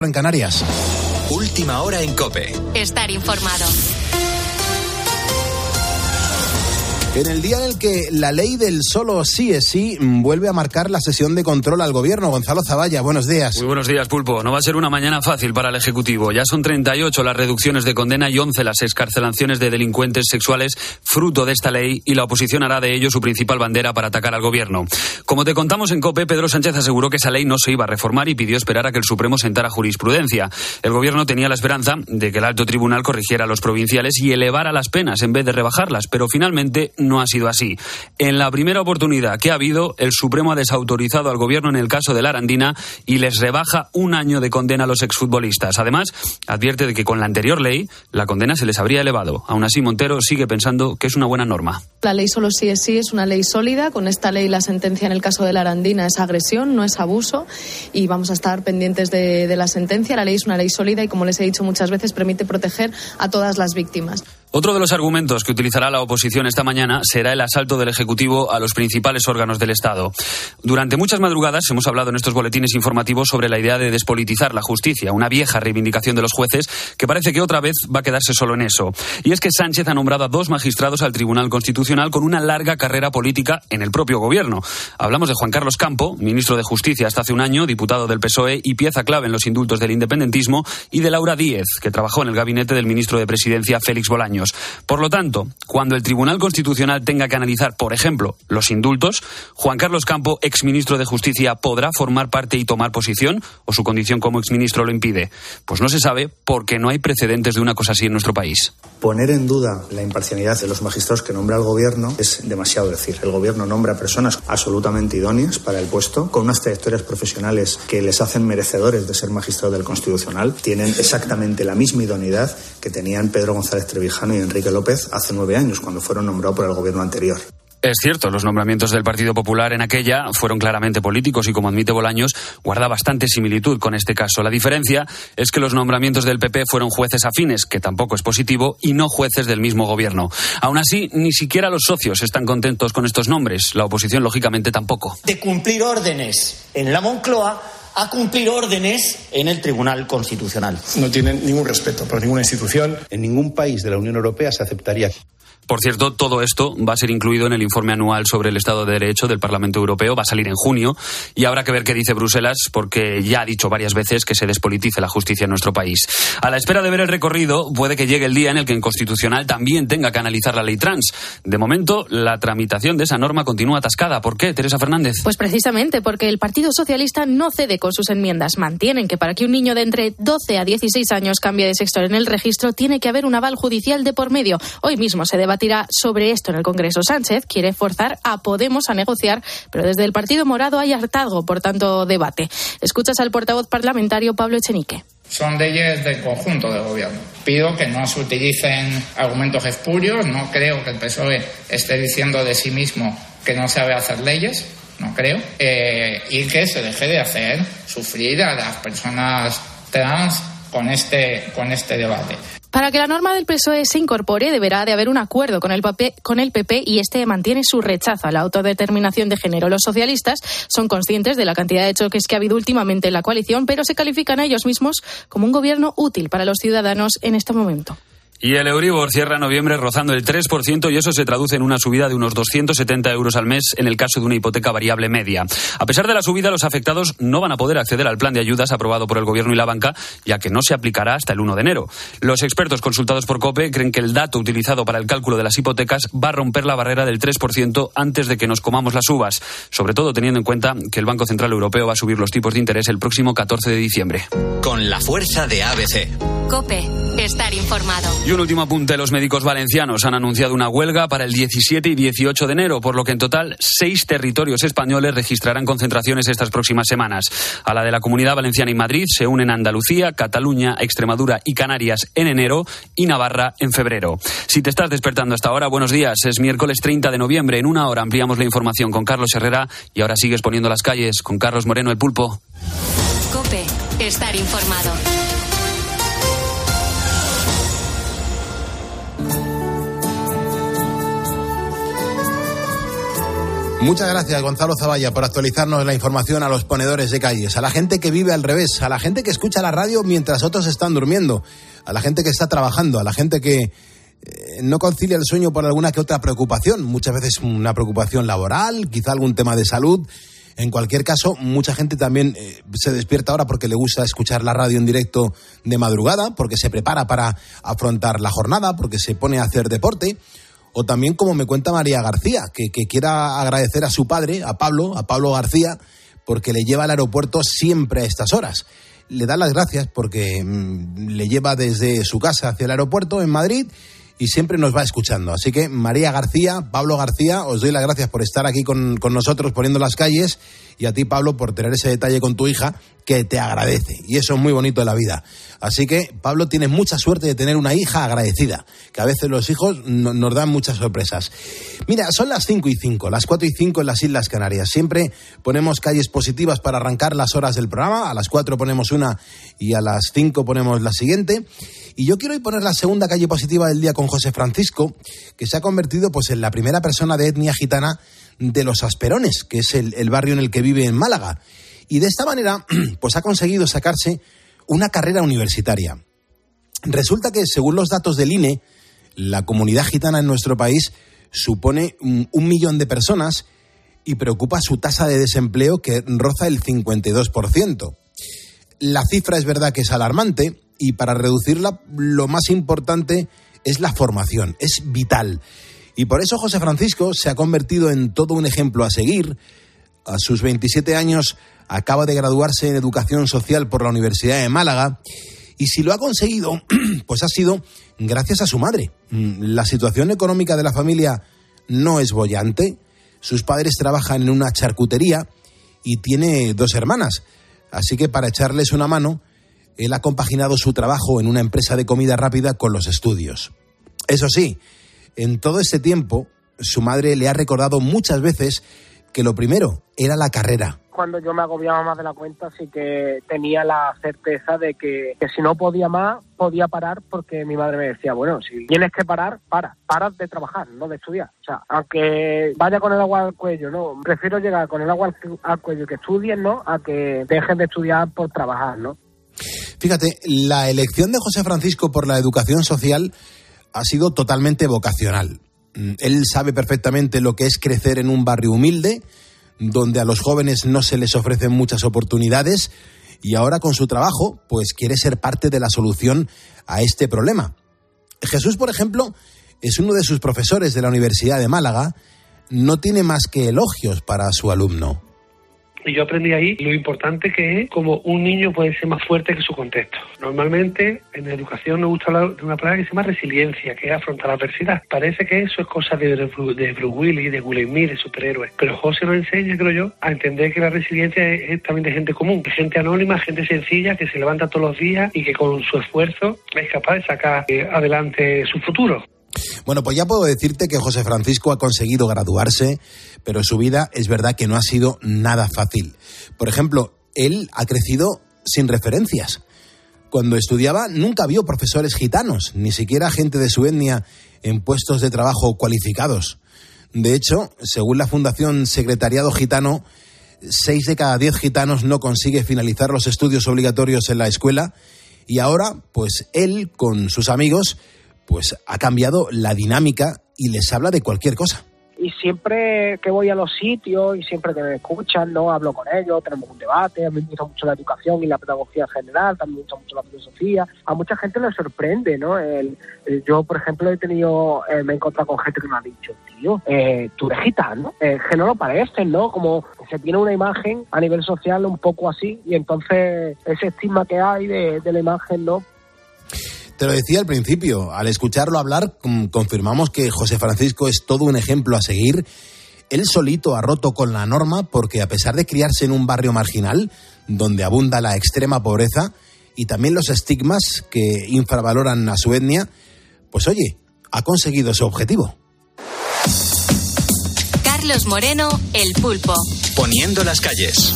En Canarias. Última hora en COPE. Estar informado. En el día en el que la ley del solo sí es sí vuelve a marcar la sesión de control al gobierno. Gonzalo Zavalla, buenos días. Muy buenos días, Pulpo. No va a ser una mañana fácil para el Ejecutivo. Ya son 38 las reducciones de condena y 11 las excarcelaciones de delincuentes sexuales fruto de esta ley, y la oposición hará de ello su principal bandera para atacar al gobierno. Como te contamos en COPE, Pedro Sánchez aseguró que esa ley no se iba a reformar y pidió esperar a que el Supremo sentara jurisprudencia. El gobierno tenía la esperanza de que el alto tribunal corrigiera a los provinciales y elevara las penas en vez de rebajarlas, pero finalmente no ha sido así. En la primera oportunidad que ha habido, el Supremo ha desautorizado al gobierno en el caso de la Arandina y les rebaja 1 año de condena a los exfutbolistas. Además, advierte de que con la anterior ley la condena se les habría elevado. Aún así, Montero sigue pensando que es una buena norma. La ley solo sí es una ley sólida. Con esta ley la sentencia en el caso de la Arandina es agresión, no es abuso, y vamos a estar pendientes de la sentencia. La ley es una ley sólida y, como les he dicho muchas veces, permite proteger a todas las víctimas. Otro de los argumentos que utilizará la oposición esta mañana será el asalto del Ejecutivo a los principales órganos del Estado. Durante muchas madrugadas hemos hablado en estos boletines informativos sobre la idea de despolitizar la justicia, una vieja reivindicación de los jueces que parece que otra vez va a quedarse solo en eso. Y es que Sánchez ha nombrado a 2 magistrados al Tribunal Constitucional con una larga carrera política en el propio gobierno. Hablamos de Juan Carlos Campo, ministro de Justicia hasta hace un año, diputado del PSOE y pieza clave en los indultos del independentismo, y de Laura Díez, que trabajó en el gabinete del ministro de Presidencia Félix Bolaños. Por lo tanto, cuando el Tribunal Constitucional tenga que analizar, por ejemplo, los indultos, Juan Carlos Campo, exministro de Justicia, ¿podrá formar parte y tomar posición o su condición como exministro lo impide? Pues no se sabe, porque no hay precedentes de una cosa así en nuestro país. Poner en duda la imparcialidad de los magistrados que nombra el gobierno es demasiado decir. El gobierno nombra personas absolutamente idóneas para el puesto, con unas trayectorias profesionales que les hacen merecedores de ser magistrados del Constitucional. Tienen exactamente la misma idoneidad que tenían Pedro González Trevijano y Enrique López hace 9 años, cuando fueron nombrados por el gobierno anterior. Es cierto, los nombramientos del Partido Popular en aquella fueron claramente políticos y, como admite Bolaños, guarda bastante similitud con este caso. La diferencia es que los nombramientos del PP fueron jueces afines, que tampoco es positivo, y no jueces del mismo gobierno. Aún así, ni siquiera los socios están contentos con estos nombres. La oposición, lógicamente, tampoco. De cumplir órdenes en la Moncloa a cumplir órdenes en el Tribunal Constitucional. No tienen ningún respeto por ninguna institución. En ningún país de la Unión Europea se aceptaría. Por cierto, todo esto va a ser incluido en el informe anual sobre el Estado de Derecho del Parlamento Europeo. Va a salir en junio y habrá que ver qué dice Bruselas, porque ya ha dicho varias veces que se despolitice la justicia en nuestro país. A la espera de ver el recorrido, puede que llegue el día en el que en Constitucional también tenga que analizar la ley trans. De momento, la tramitación de esa norma continúa atascada. ¿Por qué, Teresa Fernández? Pues precisamente porque el Partido Socialista no cede con sus enmiendas. Mantienen que para que un niño de entre 12 a 16 años cambie de sexo en el registro, tiene que haber un aval judicial de por medio. Hoy mismo se debatirá sobre esto en el Congreso. Sánchez quiere forzar a Podemos a negociar, pero desde el Partido Morado hay hartazgo por tanto debate. Escuchas al portavoz parlamentario Pablo Echenique. Son leyes del conjunto del gobierno. Pido que no se utilicen argumentos espurios. No creo que el PSOE esté diciendo de sí mismo que no sabe hacer leyes. No creo. Y que se deje de hacer sufrir a las personas trans con este debate. Para que la norma del PSOE se incorpore, deberá de haber un acuerdo con el PP y este mantiene su rechazo a la autodeterminación de género. Los socialistas son conscientes de la cantidad de choques que ha habido últimamente en la coalición, pero se califican a ellos mismos como un gobierno útil para los ciudadanos en este momento. Y el Euribor cierra noviembre rozando el 3% y eso se traduce en una subida de unos 270 euros al mes en el caso de una hipoteca variable media. A pesar de la subida, los afectados no van a poder acceder al plan de ayudas aprobado por el Gobierno y la banca, ya que no se aplicará hasta el 1 de enero. Los expertos consultados por COPE creen que el dato utilizado para el cálculo de las hipotecas va a romper la barrera del 3% antes de que nos comamos las uvas, sobre todo teniendo en cuenta que el Banco Central Europeo va a subir los tipos de interés el próximo 14 de diciembre. Con la fuerza de ABC. COPE. Estar informado. Y un último apunte, los médicos valencianos han anunciado una huelga para el 17 y 18 de enero, por lo que en total 6 territorios españoles registrarán concentraciones estas próximas semanas. A la de la Comunidad Valenciana y Madrid se unen Andalucía, Cataluña, Extremadura y Canarias en enero y Navarra en febrero. Si te estás despertando hasta ahora, buenos días. Es miércoles 30 de noviembre. En una hora ampliamos la información con Carlos Herrera y ahora sigues poniendo las calles con Carlos Moreno, el Pulpo. COPE. Estar informado. Muchas gracias, Gonzalo Zavalla, por actualizarnos la información a los ponedores de calles, a la gente que vive al revés, a la gente que escucha la radio mientras otros están durmiendo, a la gente que está trabajando, a la gente que no concilia el sueño por alguna que otra preocupación, muchas veces una preocupación laboral, quizá algún tema de salud. En cualquier caso, mucha gente también se despierta ahora porque le gusta escuchar la radio en directo de madrugada, porque se prepara para afrontar la jornada, porque se pone a hacer deporte. O también, como me cuenta María García, que quiera agradecer a su padre, a Pablo García, porque le lleva al aeropuerto siempre a estas horas. Le da las gracias porque le lleva desde su casa hacia el aeropuerto en Madrid y siempre nos va escuchando. Así que María García, Pablo García, os doy las gracias por estar aquí con nosotros poniendo las calles, y a ti, Pablo, por tener ese detalle con tu hija que te agradece. Y eso es muy bonito de la vida. Así que, Pablo, tienes mucha suerte de tener una hija agradecida, que a veces los hijos nos dan muchas sorpresas. Mira, son las 5:05, las 4:05 en las Islas Canarias. Siempre ponemos calles positivas para arrancar las horas del programa. A las 4 ponemos una y a las 5 ponemos la siguiente. Y yo quiero hoy poner la segunda calle positiva del día con José Francisco, que se ha convertido pues en la primera persona de etnia gitana de Los Asperones, que es el barrio en el que vive en Málaga. Y de esta manera pues ha conseguido sacarse una carrera universitaria. Resulta que, según los datos del INE, la comunidad gitana en nuestro país supone 1 millón de personas y preocupa su tasa de desempleo, que roza el 52%. La cifra es verdad que es alarmante, y para reducirla lo más importante es la formación, es vital. Y por eso José Francisco se ha convertido en todo un ejemplo a seguir. A sus 27 años acaba de graduarse en Educación Social por la Universidad de Málaga, y si lo ha conseguido, pues ha sido gracias a su madre. La situación económica de la familia no es boyante. Sus padres trabajan en una charcutería y tiene 2 hermanas. Así que, para echarles una mano, él ha compaginado su trabajo en una empresa de comida rápida con los estudios. Eso sí, en todo este tiempo, su madre le ha recordado muchas veces que lo primero era la carrera. Cuando yo me agobiaba más de la cuenta, sí que tenía la certeza de que si no podía más, podía parar, porque mi madre me decía, bueno, si tienes que parar, paras de trabajar, no de estudiar. O sea, aunque vaya con el agua al cuello, no, prefiero llegar con el agua al cuello que estudien, ¿no?, a que dejen de estudiar por trabajar, ¿no? Fíjate, la elección de José Francisco por la educación social ha sido totalmente vocacional. Él sabe perfectamente lo que es crecer en un barrio humilde, donde a los jóvenes no se les ofrecen muchas oportunidades, y ahora con su trabajo pues quiere ser parte de la solución a este problema. Jesús, por ejemplo, es uno de sus profesores de la Universidad de Málaga. No tiene más que elogios para su alumno. Y yo aprendí ahí lo importante que es como un niño puede ser más fuerte que su contexto. Normalmente en educación nos gusta hablar de una palabra que se llama resiliencia, que es afrontar la adversidad. Parece que eso es cosa de Bruce Willis, de Will Smith, de superhéroes. Pero José nos enseña, creo yo, a entender que la resiliencia es también de gente común, de gente anónima, gente sencilla, que se levanta todos los días y que con su esfuerzo es capaz de sacar adelante su futuro. Bueno, pues ya puedo decirte que José Francisco ha conseguido graduarse, pero su vida es verdad que no ha sido nada fácil. Por ejemplo, él ha crecido sin referencias. Cuando estudiaba nunca vio profesores gitanos, ni siquiera gente de su etnia en puestos de trabajo cualificados. De hecho, según la Fundación Secretariado Gitano, 6 de cada 10 gitanos no consigue finalizar los estudios obligatorios en la escuela, y ahora, pues él, con sus amigos, pues ha cambiado la dinámica y les habla de cualquier cosa. Y siempre que voy a los sitios y siempre que me escuchan, ¿no?, hablo con ellos, tenemos un debate. A mí me gusta mucho la educación y la pedagogía en general, también me gusta mucho la filosofía. A mucha gente le sorprende, ¿no? Yo, por ejemplo, me he encontrado con gente que me ha dicho, tío, tú eres gitano, que no lo pareces, ¿no? Como se tiene una imagen a nivel social un poco así, y entonces ese estigma que hay de la imagen, ¿no? Te lo decía al principio, al escucharlo hablar, confirmamos que José Francisco es todo un ejemplo a seguir. Él solito ha roto con la norma, porque a pesar de criarse en un barrio marginal, donde abunda la extrema pobreza y también los estigmas que infravaloran a su etnia, pues oye, ha conseguido su objetivo. Carlos Moreno, El Pulpo. Poniendo las calles.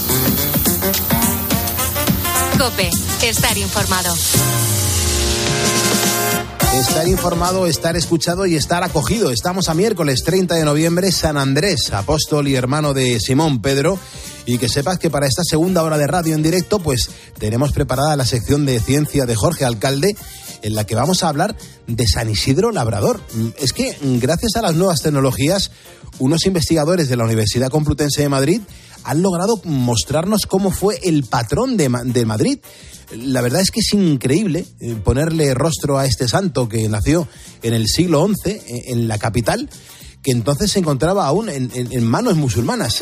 COPE, estar informado. Estar informado, estar escuchado y estar acogido. Estamos a miércoles 30 de noviembre, San Andrés, apóstol y hermano de Simón Pedro. Y que sepas que para esta segunda hora de radio en directo, pues tenemos preparada la sección de ciencia de Jorge Alcalde, en la que vamos a hablar de San Isidro Labrador. Es que gracias a las nuevas tecnologías, unos investigadores de la Universidad Complutense de Madrid han logrado mostrarnos cómo fue el patrón de Madrid. La verdad es que es increíble ponerle rostro a este santo que nació en el siglo XI en la capital, que entonces se encontraba aún en manos musulmanas.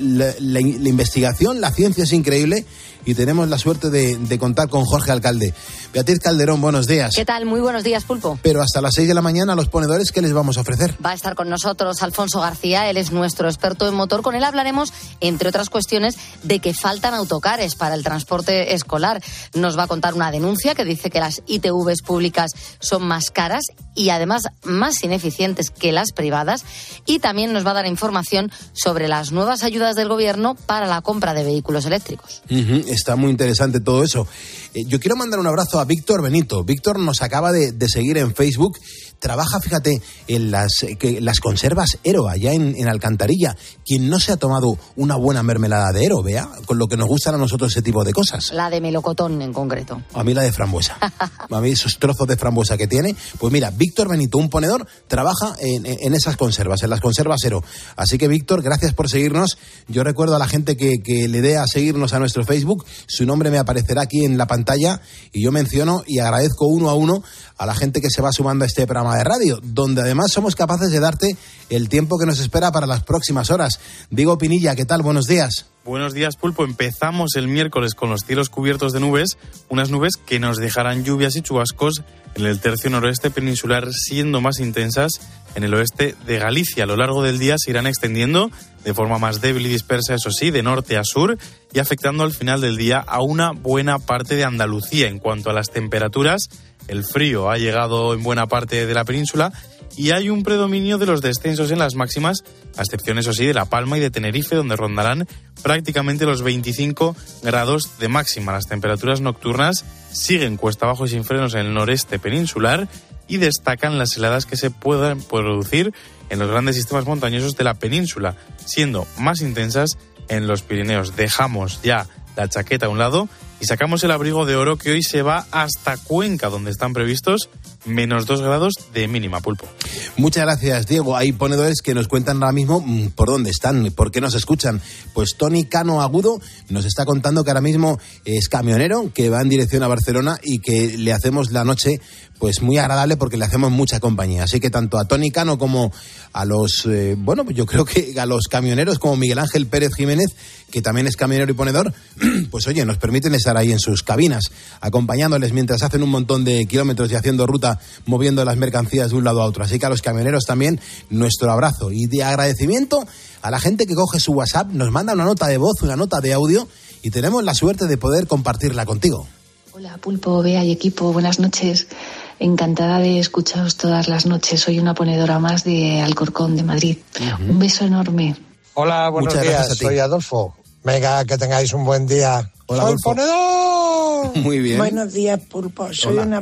La investigación, la ciencia es increíble y tenemos la suerte de contar con Jorge Alcalde. Beatriz Calderón, buenos días. ¿Qué tal? Muy buenos días, Pulpo. Pero hasta las 6 de la mañana, los ponedores, ¿qué les vamos a ofrecer? Va a estar con nosotros Alfonso García, él es nuestro experto en motor. Con él hablaremos, entre otras cuestiones, de que faltan autocares para el transporte escolar. Nos va a contar una denuncia que dice que las ITVs públicas son más caras y además más ineficientes que las privadas. Y también nos va a dar información sobre las nuevas ayudas del gobierno para la compra de vehículos eléctricos. Está muy interesante todo eso. Yo quiero mandar un abrazo a Víctor Benito. Víctor nos acaba de seguir en Facebook. Trabaja, fíjate, en las conservas Ero, allá en Alcantarilla. Quien no se ha tomado una buena mermelada de Ero, vea, con lo que nos gustan a nosotros ese tipo de cosas. La de melocotón, en concreto. A mí la de frambuesa. A mí esos trozos de frambuesa que tiene. Pues mira, Víctor Benito, un ponedor, trabaja en esas conservas, en las conservas Ero. Así que, Víctor, gracias por seguirnos. Yo recuerdo a la gente que le dé a seguirnos a nuestro Facebook. Su nombre me aparecerá aquí en la pantalla y yo menciono y agradezco uno a uno a la gente que se va sumando a este programa de radio, donde además somos capaces de darte el tiempo que nos espera para las próximas horas. Diego Pinilla, ¿qué tal? Buenos días. Buenos días, Pulpo. Empezamos el miércoles con los cielos cubiertos de nubes, unas nubes que nos dejarán lluvias y chubascos en el tercio noroeste peninsular, siendo más intensas en el oeste de Galicia. A lo largo del día se irán extendiendo de forma más débil y dispersa, eso sí, de norte a sur, y afectando al final del día a una buena parte de Andalucía. En cuanto a las temperaturas, el frío ha llegado en buena parte de la península y hay un predominio de los descensos en las máximas, a excepción, eso sí, de La Palma y de Tenerife, donde rondarán prácticamente los 25 grados de máxima. Las temperaturas nocturnas siguen cuesta abajo y sin frenos en el noreste peninsular y destacan las heladas que se pueden producir en los grandes sistemas montañosos de la península, siendo más intensas en los Pirineos. Dejamos ya la chaqueta a un lado y sacamos el abrigo de oro, que hoy se va hasta Cuenca, donde están previstos menos 2 grados de mínima, Pulpo. Muchas gracias, Diego. Hay ponedores que nos cuentan ahora mismo por dónde están, por qué nos escuchan. Pues Tony Cano Agudo nos está contando que ahora mismo es camionero, que va en dirección a Barcelona y que le hacemos la noche pues muy agradable porque le hacemos mucha compañía. Así que tanto a Tony Cano como a los, yo creo que a los camioneros como Miguel Ángel Pérez Jiménez, que también es camionero y ponedor, pues oye, nos permiten estar ahí en sus cabinas, acompañándoles mientras hacen un montón de kilómetros y haciendo ruta, moviendo las mercancías de un lado a otro. Así que a los camioneros también nuestro abrazo y de agradecimiento a la gente que coge su WhatsApp, nos manda una nota de voz, una nota de audio y tenemos la suerte de poder compartirla contigo. Hola, Pulpo, Bea y equipo, buenas noches. Encantada de escucharos todas las noches. Soy una ponedora más de Alcorcón, de Madrid. Un beso enorme. Hola, buenos días. Soy Adolfo. Venga, que tengáis un buen día. Hola, ¡soy Adolfo. ponedor! Muy bien. Buenos días, Pulpo. Soy una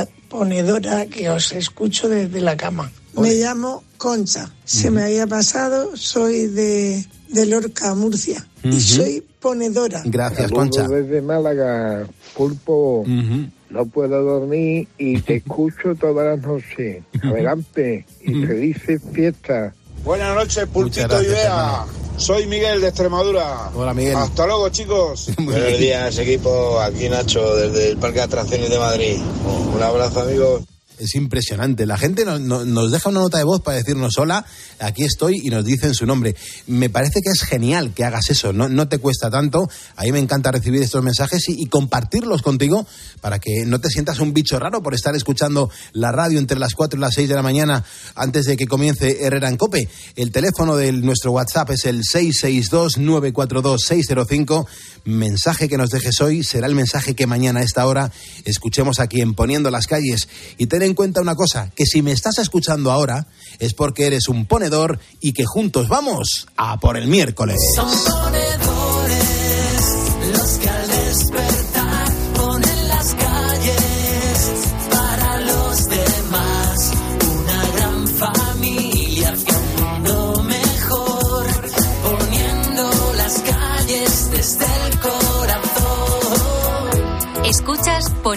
ponedora que os escucho desde la cama. Ole. Me llamo Concha. Se me había pasado. Soy de Lorca, Murcia. Y soy ponedora. Gracias, Saludos Concha. desde Málaga, Pulpo. No puedo dormir y te escucho todas las noches. Adelante y felices fiestas. Buenas noches, Pulpito y Bea. Soy Miguel de Extremadura. Hola, Miguel. Hasta luego, chicos. Buenos días, equipo. Aquí Nacho, desde el Parque de Atracciones de Madrid. Un abrazo, amigos. Es impresionante. La gente nos deja una nota de voz para decirnos hola, aquí estoy, y nos dicen su nombre. Me parece que es genial que hagas eso, no te cuesta tanto. A mí me encanta recibir estos mensajes y compartirlos contigo para que no te sientas un bicho raro por estar escuchando la radio entre las 4 y las 6 de la mañana antes de que comience Herrera en COPE. El teléfono de nuestro WhatsApp es el 662-942-605. Mensaje que nos dejes hoy será el mensaje que mañana a esta hora escuchemos aquí en Poniendo las Calles. Y ten en cuenta una cosa, que si me estás escuchando ahora es porque eres un ponedor y que juntos vamos a por el miércoles. Son ponedores los que al despertar ponen las calles para los demás.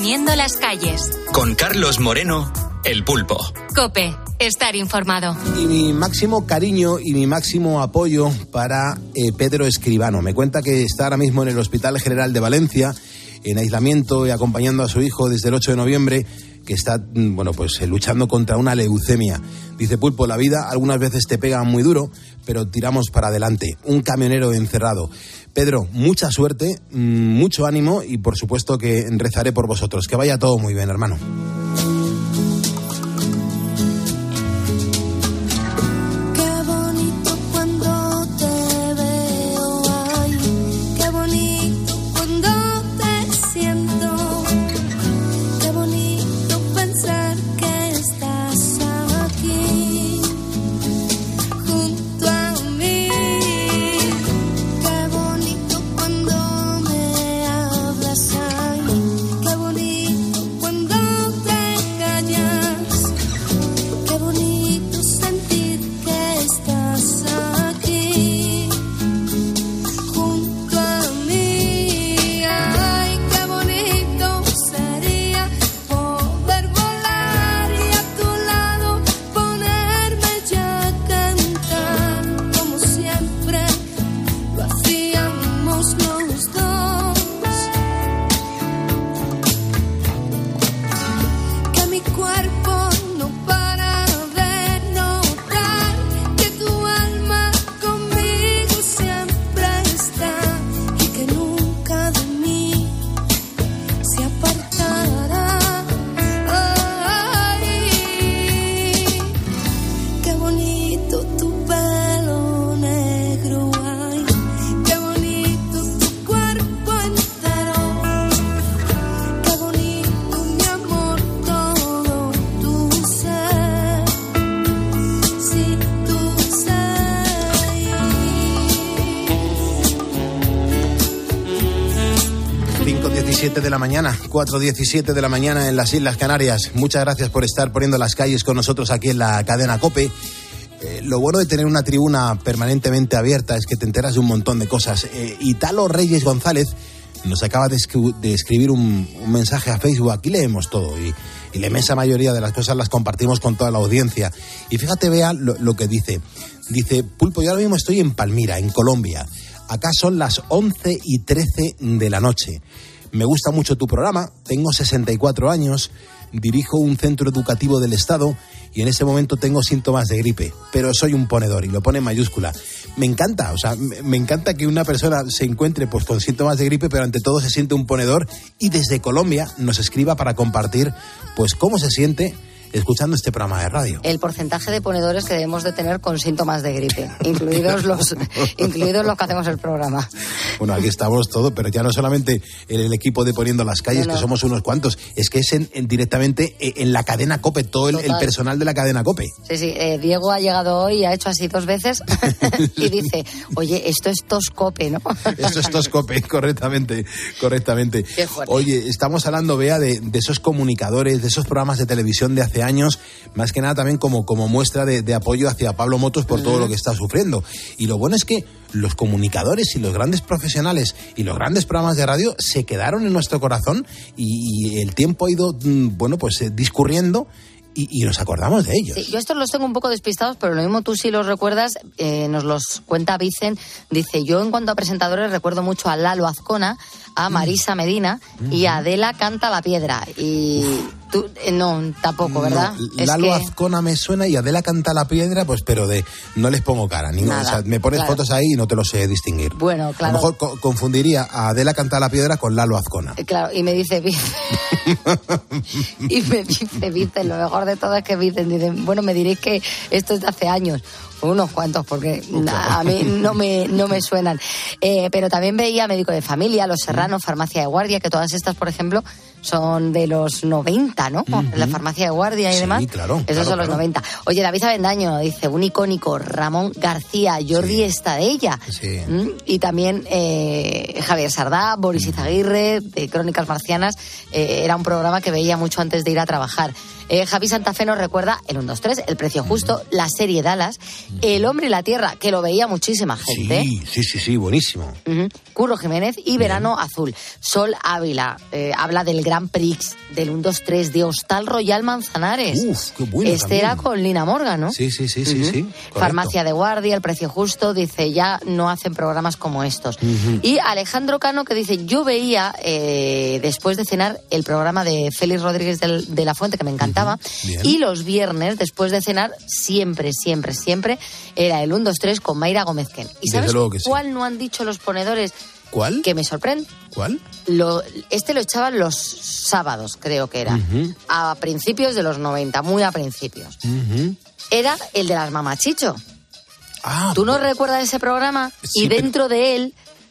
Poniendo las calles. Con Carlos Moreno, El Pulpo. COPE. Estar informado. Y mi máximo cariño y mi máximo apoyo para Pedro Escribano. Me cuenta que está ahora mismo en el Hospital General de Valencia, en aislamiento y acompañando a su hijo desde el 8 de noviembre, que está, luchando contra una leucemia. Dice: Pulpo, la vida algunas veces te pega muy duro, pero tiramos para adelante. Un camionero encerrado. Pedro, mucha suerte, mucho ánimo y por supuesto que rezaré por vosotros. Que vaya todo muy bien, hermano. de la mañana, 4:17 de la mañana en las Islas Canarias. Muchas gracias por estar poniendo las calles con nosotros aquí en la cadena COPE. Lo bueno de tener una tribuna permanentemente abierta es que te enteras de un montón de cosas. Italo Reyes González nos acaba de escribir un mensaje a Facebook. Aquí leemos todo y la inmensa mayoría de las cosas las compartimos con toda la audiencia. Y fíjate, vea lo que dice. Dice: Pulpo, yo ahora mismo estoy en Palmira, en Colombia. Acá son las 11:13 de la noche. Me gusta mucho tu programa, tengo 64 años, dirijo un centro educativo del Estado y en ese momento tengo síntomas de gripe, pero soy un ponedor, y lo pone en mayúscula. Me encanta, me encanta que una persona se encuentre pues con síntomas de gripe, pero ante todo se siente un ponedor y desde Colombia nos escriba para compartir pues cómo se siente escuchando este programa de radio. El porcentaje de ponedores que debemos de tener con síntomas de gripe, incluidos los que hacemos el programa. Bueno, aquí estamos todos, pero ya no solamente el equipo de Poniendo las Calles, que somos unos cuantos, es que es directamente en la cadena COPE, todo el personal de la cadena COPE. Sí, Diego ha llegado hoy y ha hecho así 2 veces y dice: oye, esto es Toscope, ¿no? Esto es Toscope, correctamente. Qué fuerte. Oye, estamos hablando, Bea, de esos comunicadores, de esos programas de televisión de hace años, más que nada también como muestra de apoyo hacia Pablo Motos por todo lo que está sufriendo. Y lo bueno es que los comunicadores y los grandes profesionales y los grandes programas de radio se quedaron en nuestro corazón y el tiempo ha ido, discurriendo y nos acordamos de ellos. Sí, yo estos los tengo un poco despistados, pero lo mismo tú sí los recuerdas, nos los cuenta Vicen. Dice: yo en cuanto a presentadores recuerdo mucho a Lalo Azcona, a Marisa Medina y a Adela Canta la Piedra. Y tú, no, tampoco, ¿verdad? No, Lalo Azcona me suena y Adela Canta la Piedra, pues pero no les pongo cara. Me pones fotos ahí y no te lo sé distinguir. Bueno, claro. A lo mejor confundiría a Adela Canta la Piedra con Lalo Azcona. Claro, y me dice Vicen, lo mejor de todo es que dicen, bueno, me diréis que esto es de hace años. Unos cuantos, porque a mí no me suenan. Pero también veía Médico de Familia, Los Serranos, Farmacia de Guardia, que todas estas, por ejemplo, son de los 90, ¿no? La Farmacia de Guardia y demás. Sí, claro. Esos son los 90. Oye, David Avendaño dice: un icónico, Ramón García, Jordi Estadella. Sí. Y también Javier Sardá, Boris Izaguirre, de Crónicas Marcianas. Era un programa que veía mucho antes de ir a trabajar. Javi Santa Fe nos recuerda el 1, 2, 3, El Precio Justo, la serie Dallas, El Hombre y la Tierra, que lo veía muchísima gente. Sí, buenísimo. Curro Jiménez y Verano Azul. Sol Ávila habla del gran Grand Prix del 1, 2, 3 de Hostal Royal Manzanares. Uf, qué bueno. Este también. era con Lina Morgan, ¿no? Sí. Correcto. Farmacia de Guardia, El Precio Justo, dice, ya no hacen programas como estos. Y Alejandro Cano, que dice, yo veía después de cenar el programa de Félix Rodríguez de la Fuente, que me encantaba, y los viernes, después de cenar, siempre era el 1, 2, 3 con Mayra Gómez Ken. ¿Y sabes cuál no han dicho los ponedores? ¿Cuál? Que me sorprende. ¿Cuál? Lo echaban los sábados, creo que era. A principios de los 90, muy a principios. Era el de las Mamachicho. ¿Tú no recuerdas ese programa? Sí, y dentro de él...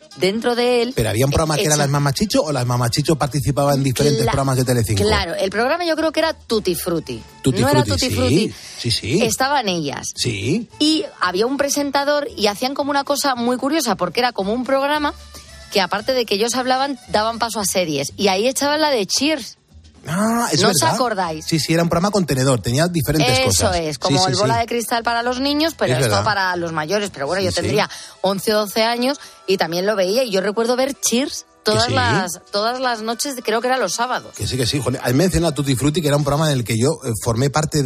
¿Pero había un programa que era Las Mamachicho o Las Mamachicho participaban en diferentes programas de Telecinco? Claro, el programa yo creo que era Tutti Frutti. Era Tutti Frutti. Sí. Estaban ellas. Sí. Y había un presentador y hacían como una cosa muy curiosa, porque era como un programa que, aparte de que ellos hablaban, daban paso a series. Y ahí echaban la de Cheers. Es ¿No verdad. os acordáis? Sí, era un programa contenedor, tenía diferentes cosas. Eso es, como el bola de cristal para los niños, pero es esto verdad. para los mayores. Pero bueno, yo tendría 11 o 12 años y también lo veía. Y yo recuerdo ver Cheers todas las noches, creo que eran los sábados. Que sí, joder. Has mencionado Tutti Frutti, que era un programa en el que yo formé parte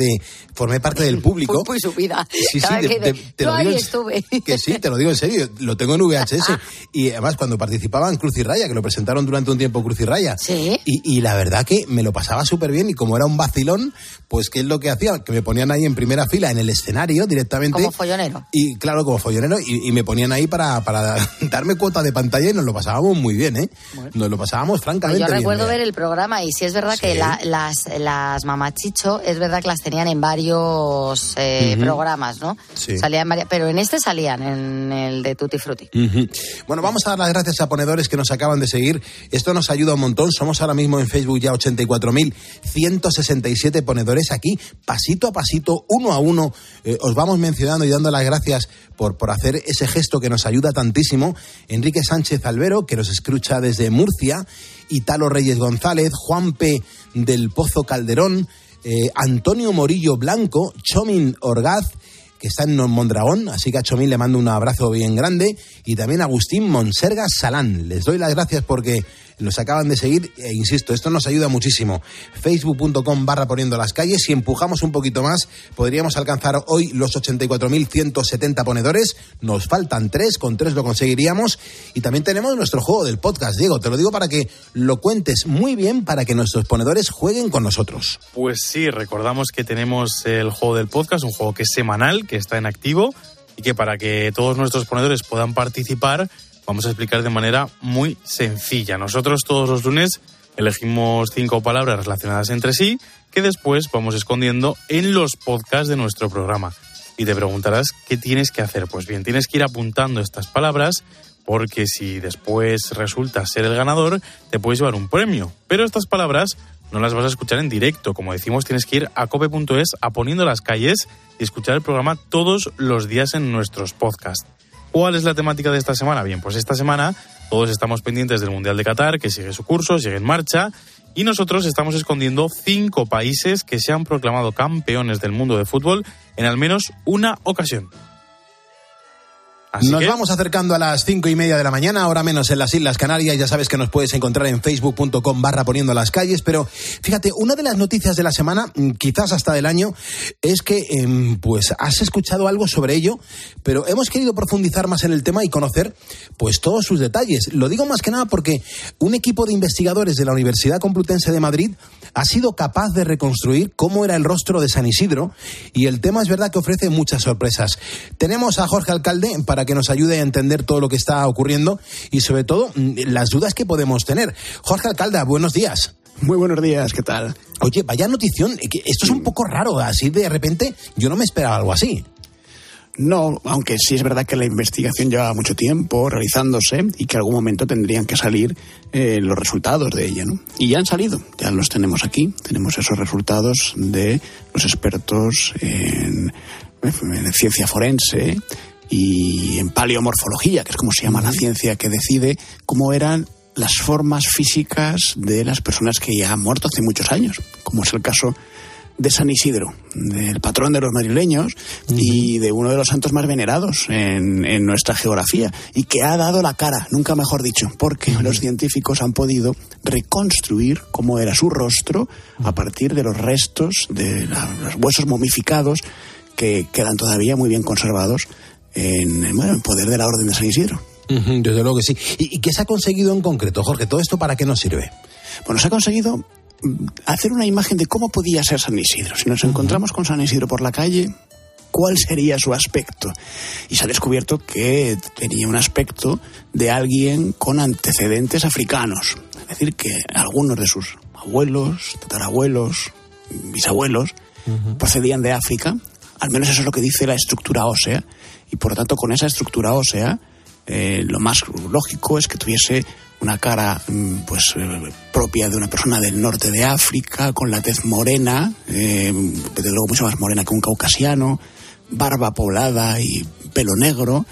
del público. Pulpo y su vida. Sí, te lo digo. Estuve. Que sí, te lo digo en serio. Lo tengo en VHS. Y además, cuando participaban Cruz y Raya, que lo presentaron durante un tiempo Cruz y Raya. Sí. Y la verdad que me lo pasaba súper bien. Y como era un vacilón, pues ¿qué es lo que hacía? Que me ponían ahí en primera fila en el escenario directamente. Como follonero. Y claro, como follonero. Y me ponían ahí para darme cuota de pantalla y nos lo pasábamos muy bien, ¿eh? Bueno. Nos lo pasábamos francamente bien. Yo recuerdo ver el programa y sí es verdad que las Mamachicho, es verdad que las tenían en varios programas, ¿no? Sí. Salían pero en este salían, en el de Tutti Frutti. Bueno, vamos a dar las gracias a ponedores que nos acaban de seguir. Esto nos ayuda un montón. Somos ahora mismo en Facebook ya 84.167 ponedores aquí, pasito a pasito, uno a uno. Os vamos mencionando y dando las gracias por hacer ese gesto que nos ayuda tantísimo. Enrique Sánchez Albero, que nos escucha desde Murcia, Italo Reyes González, Juan P. del Pozo Calderón, Antonio Morillo Blanco, Chomin Orgaz, que está en Mondragón, así que a Chomín le mando un abrazo bien grande, y también a Agustín Monserga Salán. Les doy las gracias porque nos acaban de seguir, e insisto, esto nos ayuda muchísimo. Facebook.com/poniendo las calles. Si empujamos un poquito más, podríamos alcanzar hoy los 84.170 ponedores. Nos faltan 3, con 3 lo conseguiríamos. Y también tenemos nuestro juego del podcast. Diego, te lo digo para que lo cuentes muy bien, para que nuestros ponedores jueguen con nosotros. Pues sí, recordamos que tenemos el juego del podcast, un juego que es semanal, que está en activo, y que para que todos nuestros ponedores puedan participar, vamos a explicar de manera muy sencilla. Nosotros todos los lunes elegimos 5 palabras relacionadas entre sí, que después vamos escondiendo en los podcasts de nuestro programa. Y te preguntarás, ¿qué tienes que hacer? Pues bien, tienes que ir apuntando estas palabras, porque si después resulta ser el ganador, te puedes llevar un premio. Pero estas palabras no las vas a escuchar en directo. Como decimos, tienes que ir a cope.es, a Poniendo las Calles, y escuchar el programa todos los días en nuestros podcasts. ¿Cuál es la temática de esta semana? Bien, pues esta semana todos estamos pendientes del Mundial de Qatar, que sigue su curso, sigue en marcha, y nosotros estamos escondiendo 5 países que se han proclamado campeones del mundo de fútbol en al menos una ocasión. Nos vamos acercando a las 5:30 de la mañana, ahora menos en las Islas Canarias. Ya sabes que nos puedes encontrar en facebook.com/poniendo las calles. Pero fíjate, una de las noticias de la semana, quizás hasta del año, es que pues has escuchado algo sobre ello, pero hemos querido profundizar más en el tema y conocer pues todos sus detalles. Lo digo más que nada porque un equipo de investigadores de la Universidad Complutense de Madrid ha sido capaz de reconstruir cómo era el rostro de San Isidro, y el tema es verdad que ofrece muchas sorpresas. Tenemos a Jorge Alcalde para que nos ayude a entender todo lo que está ocurriendo y sobre todo las dudas que podemos tener. Jorge Alcalde, buenos días. Muy buenos días, ¿qué tal? Oye, vaya notición, esto es un poco raro, así de repente yo no me esperaba algo así. No, aunque sí es verdad que la investigación lleva mucho tiempo realizándose y que en algún momento tendrían que salir los resultados de ella, ¿no? Y ya han salido, ya los tenemos aquí, tenemos esos resultados de los expertos en ciencia forense y en paleomorfología, que es como se llama la ciencia que decide cómo eran las formas físicas de las personas que ya han muerto hace muchos años, como es el caso de San Isidro, del patrón de los madrileños y de uno de los santos más venerados en nuestra geografía, y que ha dado la cara, nunca mejor dicho, porque los científicos han podido reconstruir cómo era su rostro a partir de los restos de los huesos momificados que quedan todavía muy bien conservados en poder de la Orden de San Isidro. Desde luego que sí. ¿Y qué se ha conseguido en concreto, Jorge? ¿Todo esto para qué nos sirve? Bueno, se ha conseguido hacer una imagen de cómo podía ser San Isidro. Si nos encontramos con San Isidro por la calle, ¿cuál sería su aspecto? Y se ha descubierto que tenía un aspecto de alguien con antecedentes africanos. Es decir, que algunos de sus abuelos, tatarabuelos, bisabuelos, procedían de África. Al menos eso es lo que dice la estructura ósea. Y por lo tanto, con esa estructura ósea, lo más lógico es que tuviese una cara propia de una persona del norte de África, con la tez morena, desde luego mucho más morena que un caucasiano, barba poblada y pelo negro,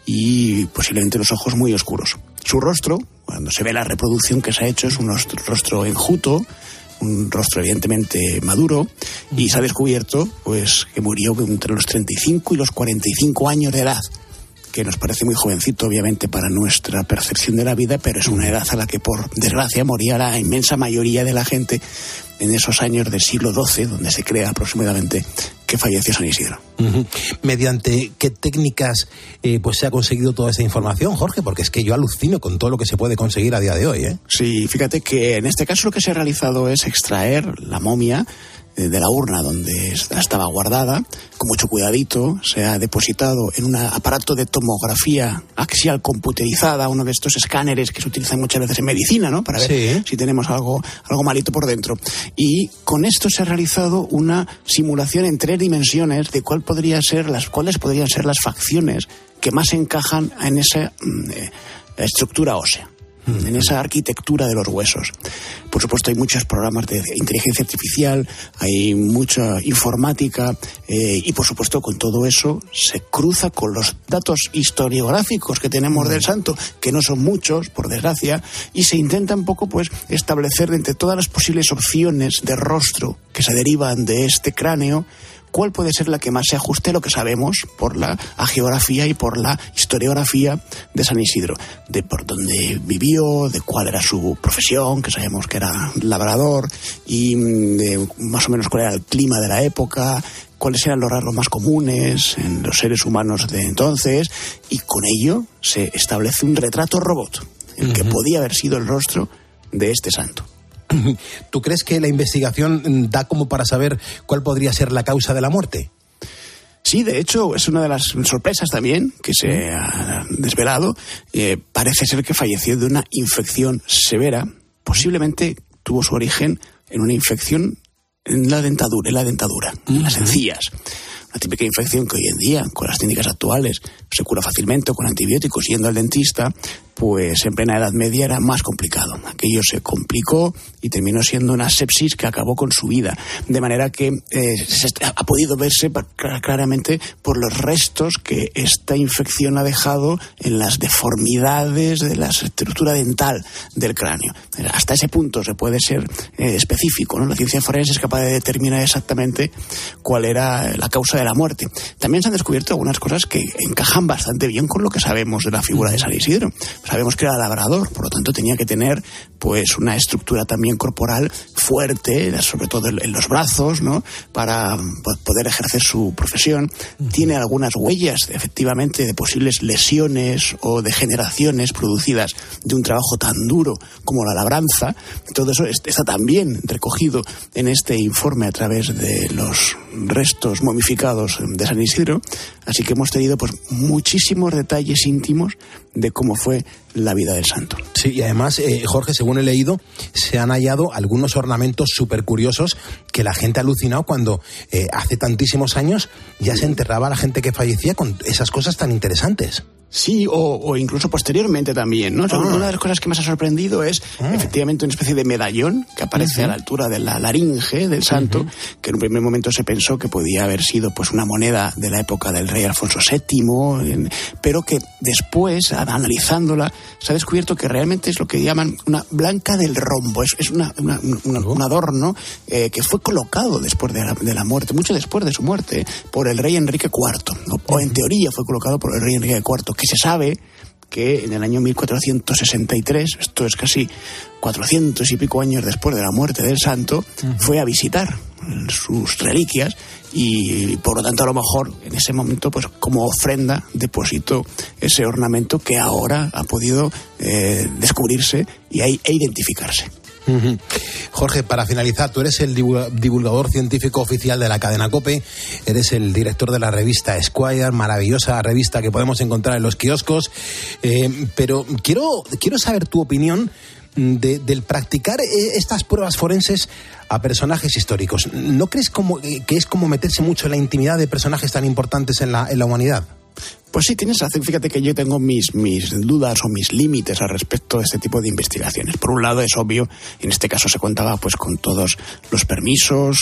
y posiblemente los ojos muy oscuros. Su rostro, cuando se ve la reproducción que se ha hecho, es un rostro enjuto, un rostro evidentemente maduro, y se ha descubierto pues que murió entre los 35 y los 45 años de edad, que nos parece muy jovencito, obviamente, para nuestra percepción de la vida, pero es una edad a la que, por desgracia, moría la inmensa mayoría de la gente en esos años del siglo XII, donde se cree aproximadamente que falleció San Isidro. ¿Mediante qué técnicas pues se ha conseguido toda esa información, Jorge? Porque es que yo alucino con todo lo que se puede conseguir a día de hoy, ¿eh? Sí, fíjate que en este caso lo que se ha realizado es extraer la momia de la urna donde estaba guardada, con mucho cuidadito. Se ha depositado en un aparato de tomografía axial computerizada, uno de estos escáneres que se utilizan muchas veces en medicina, ¿no? Para ver si tenemos algo malito por dentro. Y con esto se ha realizado una simulación en 3 dimensiones de cuáles podrían ser las facciones que más encajan en esa estructura ósea, en esa arquitectura de los huesos. Por supuesto, hay muchos programas de inteligencia artificial, hay mucha informática, y por supuesto con todo eso se cruza con los datos historiográficos que tenemos del santo, que no son muchos, por desgracia, y se intenta un poco pues establecer entre todas las posibles opciones de rostro que se derivan de este cráneo, cuál puede ser la que más se ajuste a lo que sabemos por la hagiografía y por la historiografía de San Isidro, de por dónde vivió, de cuál era su profesión, que sabemos que era labrador, y de más o menos cuál era el clima de la época, cuáles eran los rasgos más comunes en los seres humanos de entonces, y con ello se establece un retrato robot, el que podía haber sido el rostro de este santo. ¿Tú crees que la investigación da como para saber cuál podría ser la causa de la muerte? Sí, de hecho, es una de las sorpresas también que se ha desvelado. Parece ser que falleció de una infección severa. Posiblemente tuvo su origen en una infección en la dentadura, en las encías. Una típica infección que hoy en día, con las técnicas actuales, se cura fácilmente con antibióticos yendo al dentista, pues en plena Edad Media era más complicado. Aquello se complicó y terminó siendo una sepsis que acabó con su vida. De manera que ha podido verse claramente por los restos que esta infección ha dejado en las deformidades de la estructura dental del cráneo. Hasta ese punto se puede ser específico, ¿no? La ciencia forense es capaz de determinar exactamente cuál era la causa de la muerte. También se han descubierto algunas cosas que encajan bastante bien con lo que sabemos de la figura de San Isidro. Sabemos que era labrador, por lo tanto tenía que tener pues una estructura también corporal fuerte, sobre todo en los brazos, ¿no? Para poder ejercer su profesión. Tiene algunas huellas, efectivamente, de posibles lesiones o degeneraciones producidas de un trabajo tan duro como la labranza. Todo eso está también recogido en este informe a través de los restos momificados de San Isidro. Así que hemos tenido pues muchísimos detalles íntimos de cómo fue la vida del santo. Sí, y además, Jorge, según he leído, se han hallado algunos ornamentos súper curiosos que la gente ha alucinado cuando hace tantísimos años ya se enterraba a la gente que fallecía con esas cosas tan interesantes. Sí, o incluso posteriormente también, ¿no? Una de las cosas que más ha sorprendido es efectivamente una especie de medallón que aparece a la altura de la laringe del santo, que en un primer momento se pensó que podía haber sido pues una moneda de la época del rey Alfonso VII, pero que después, analizándola, se ha descubierto que realmente es lo que llaman una blanca del rombo. Es un adorno que fue colocado después de la muerte, mucho después de su muerte, por el rey Enrique IV, o en teoría fue colocado por el rey Enrique IV, que se sabe que en el año 1463, esto es casi 400 y pico años después de la muerte del santo, fue a visitar sus reliquias y por lo tanto a lo mejor en ese momento pues como ofrenda depositó ese ornamento que ahora ha podido descubrirse e identificarse. Jorge, para finalizar, tú eres el divulgador científico oficial de la cadena COPE, eres el director de la revista Esquire, maravillosa revista que podemos encontrar en los kioscos, pero quiero saber tu opinión del practicar estas pruebas forenses a personajes históricos. ¿No crees que es como meterse mucho en la intimidad de personajes tan importantes en la humanidad? Pues sí, tienes razón. Fíjate que yo tengo mis dudas o mis límites al respecto de este tipo de investigaciones. Por un lado, es obvio, en este caso se contaba pues con todos los permisos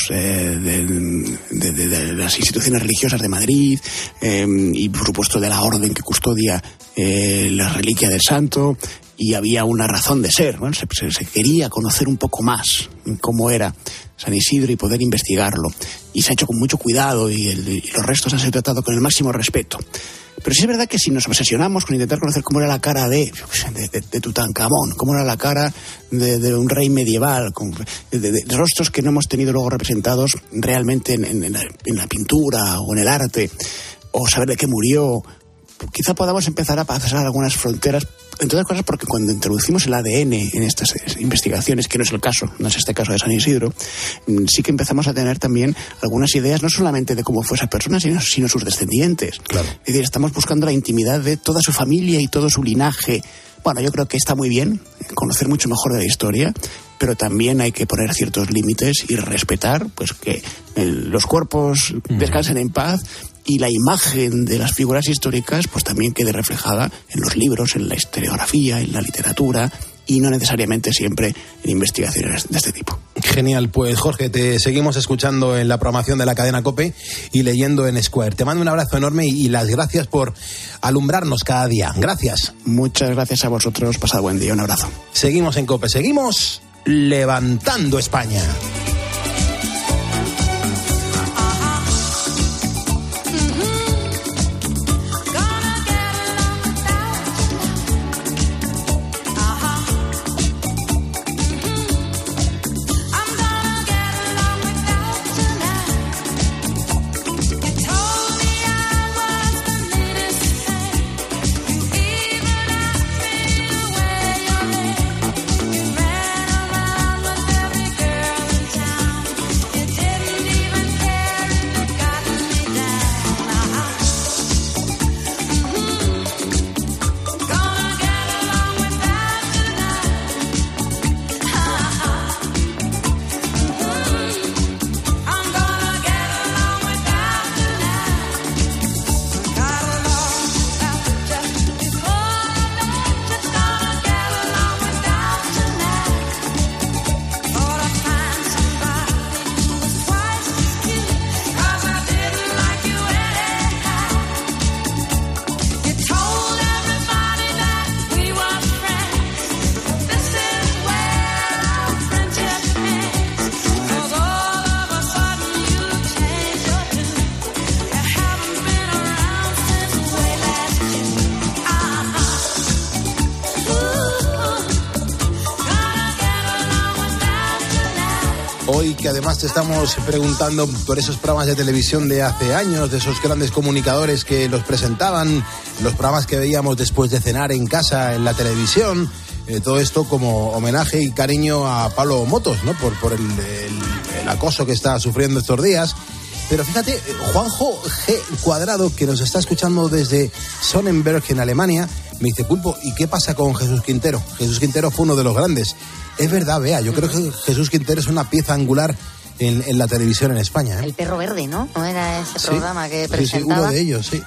de las instituciones religiosas de Madrid y, por supuesto, de la orden que custodia la reliquia del santo, y había una razón de ser. Bueno, se quería conocer un poco más cómo era San Isidro y poder investigarlo. Y se ha hecho con mucho cuidado y los restos han sido tratados con el máximo respeto. Pero sí es verdad que si nos obsesionamos con intentar conocer cómo era la cara de Tutankamón, cómo era la cara de un rey medieval, de rostros que no hemos tenido luego representados realmente en la pintura o en el arte, o saber de qué murió, quizá podamos empezar a pasar algunas fronteras, entre otras cosas porque cuando introducimos el ADN en estas investigaciones, que no es el caso, no es este caso de San Isidro, sí que empezamos a tener también algunas ideas, no solamente de cómo fue esa persona, sino sus descendientes. Claro. Es decir, estamos buscando la intimidad de toda su familia y todo su linaje. Bueno, yo creo que está muy bien conocer mucho mejor de la historia, pero también hay que poner ciertos límites y respetar pues que los cuerpos descansen en paz y la imagen de las figuras históricas pues también quede reflejada en los libros, en la historiografía, en la literatura, y no necesariamente siempre en investigaciones de este tipo. Genial, pues Jorge, te seguimos escuchando en la programación de la cadena COPE y leyendo en Esquire. Te mando un abrazo enorme y las gracias por alumbrarnos cada día. Gracias. Muchas gracias a vosotros, pasad buen día, un abrazo. Seguimos en COPE, seguimos levantando España. Hoy que además te estamos preguntando por esos programas de televisión de hace años, de esos grandes comunicadores que los presentaban, los programas que veíamos después de cenar en casa en la televisión, todo esto como homenaje y cariño a Pablo Motos, ¿no? Por el acoso que está sufriendo estos días. Pero fíjate, Juanjo G. Cuadrado, que nos está escuchando desde Sonnenberg en Alemania, me dice, Pulpo, ¿y qué pasa con Jesús Quintero? Jesús Quintero fue uno de los grandes. Es verdad, Bea, yo creo que Jesús Quintero es una pieza angular en la televisión en España. El Perro Verde, ¿no? ¿No era ese programa que presentaba? Sí, uno de ellos, sí.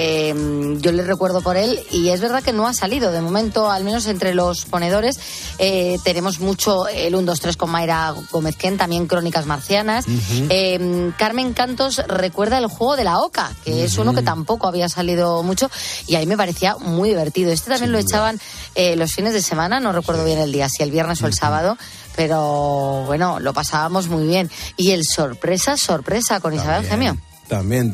Yo le recuerdo por él, y es verdad que no ha salido. De momento, al menos entre los ponedores, tenemos mucho el 1, 2, 3 con Mayra Gómez Ken, también Crónicas Marcianas. Carmen Cantos recuerda el juego de la oca, que es uno que tampoco había salido mucho, y a mí me parecía muy divertido. Este también lo echaban los fines de semana, no recuerdo bien el día, si el viernes o el sábado, pero bueno, lo pasábamos muy bien. Y el sorpresa con Isabel Gemio. También.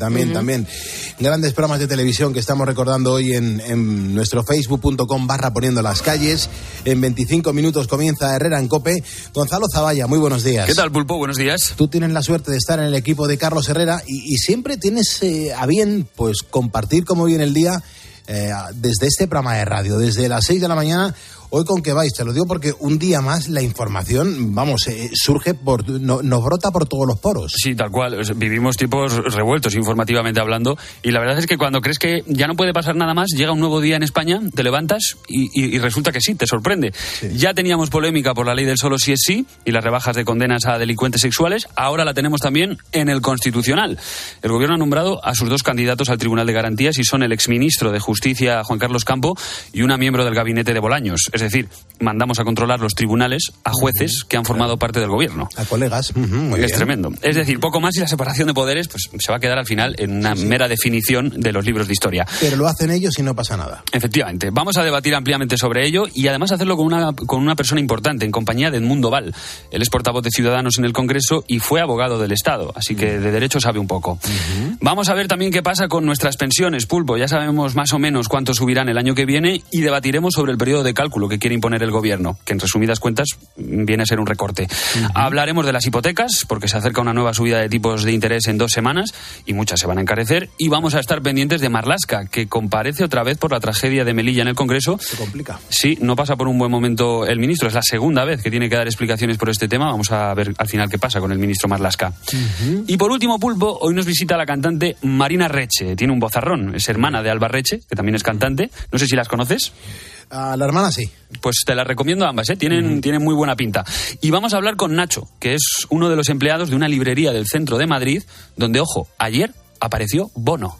Grandes programas de televisión que estamos recordando hoy en nuestro facebook.com/poniendo las calles. En 25 minutos comienza Herrera en COPE. Gonzalo Zavalla, muy buenos días. ¿Qué tal, Pulpo? Buenos días. Tú tienes la suerte de estar en el equipo de Carlos Herrera y siempre tienes a bien pues compartir cómo viene el día desde este programa de radio, desde las 6 de la mañana. Hoy con qué vais, te lo digo porque un día más la información, surge nos brota por todos los poros. Sí, tal cual, vivimos tipos revueltos informativamente hablando, y la verdad es que cuando crees que ya no puede pasar nada más, llega un nuevo día en España, te levantas y resulta que sí, te sorprende. Sí. Ya teníamos polémica por la ley del solo sí es sí y las rebajas de condenas a delincuentes sexuales, ahora la tenemos también en el Constitucional. El gobierno ha nombrado a sus 2 candidatos al Tribunal de Garantías y son el exministro de Justicia, Juan Carlos Campo, y una miembro del gabinete de Bolaños. Es decir, mandamos a controlar los tribunales a jueces que han formado parte del gobierno. A colegas. Muy es bien. Tremendo. Es decir, poco más, y la separación de poderes pues se va a quedar al final en una mera definición de los libros de historia. Pero lo hacen ellos y no pasa nada. Efectivamente. Vamos a debatir ampliamente sobre ello y además hacerlo con una persona importante, en compañía de Edmundo Val. Él es portavoz de Ciudadanos en el Congreso y fue abogado del Estado, así que de derecho sabe un poco. Vamos a ver también qué pasa con nuestras pensiones, Pulpo. Ya sabemos más o menos cuánto subirán el año que viene y debatiremos sobre el periodo de cálculo que quiere imponer el gobierno, que en resumidas cuentas viene a ser un recorte. Hablaremos de las hipotecas, porque se acerca una nueva subida de tipos de interés en 2 semanas y muchas se van a encarecer, y vamos a estar pendientes de Marlaska, que comparece otra vez por la tragedia de Melilla en el Congreso. Se complica. Sí, no pasa por un buen momento el ministro, es la segunda vez que tiene que dar explicaciones por este tema. Vamos a ver al final qué pasa con el ministro Marlaska. Y por último, Pulpo, hoy nos visita la cantante Marina Reche. Tiene un vozarrón, es hermana de Alba Reche, que también es cantante. No sé si las conoces. A la hermana sí. Pues te las recomiendo ambas, tienen muy buena pinta. Y vamos a hablar con Nacho, que es uno de los empleados de una librería del centro de Madrid, donde, ojo, ayer apareció Bono.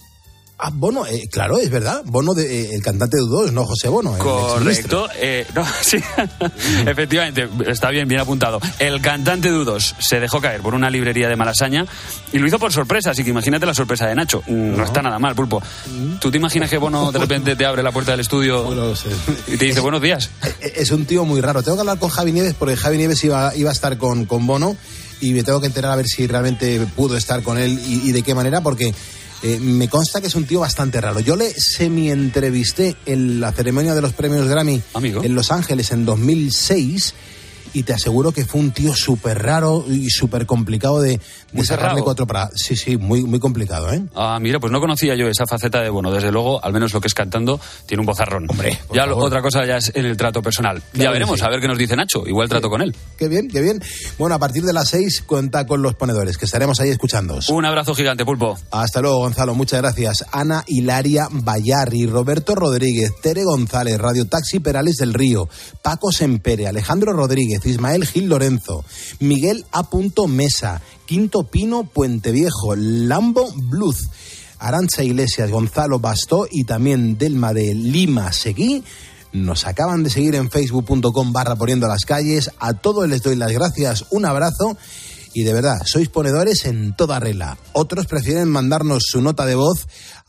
Ah, Bono, claro, es verdad. Bono, el cantante de U2, no José Bono. Correcto. No, sí. Efectivamente, está bien apuntado. El cantante de U2 se dejó caer por una librería de Malasaña y lo hizo por sorpresa, así que imagínate la sorpresa de Nacho. No está nada mal, Pulpo. ¿Tú te imaginas que Bono de repente te abre la puerta del estudio y te dice buenos días? Es un tío muy raro. Tengo que hablar con Javi Nieves, porque Javi Nieves iba a estar con Bono, y me tengo que enterar a ver si realmente pudo estar con él y de qué manera, porque me consta que es un tío bastante raro. Yo le semi-entrevisté en la ceremonia de los premios Grammy en Los Ángeles en 2006, y te aseguro que fue un tío súper raro y súper complicado de sacarle 4 para... Sí, muy complicado, ¿eh? Ah, mira, pues no conocía yo esa faceta de Bono. Desde luego, al menos lo que es cantando, tiene un vozarrón. Hombre, ya otra cosa ya es en el trato personal. Claro, ya veremos, sí. A ver qué nos dice Nacho. Igual trato con él. Qué bien. Bueno, a partir de las 6 cuenta con los ponedores, que estaremos ahí escuchándoos. Un abrazo gigante, Pulpo. Hasta luego, Gonzalo. Muchas gracias. Ana Hilaria Bayarri, Roberto Rodríguez, Tere González, Radio Taxi Perales del Río, Paco Sempere, Alejandro Rodríguez, Ismael Gil Lorenzo, Miguel A. Mesa, Quinto Pino Puente Viejo, Lambo Blues, Arantxa Iglesias, Gonzalo Bastó y también Delma de Lima Seguí. Nos acaban de seguir en facebook.com/poniendo las calles. A todos les doy las gracias, un abrazo, y de verdad, sois ponedores en toda regla. Otros prefieren mandarnos su nota de voz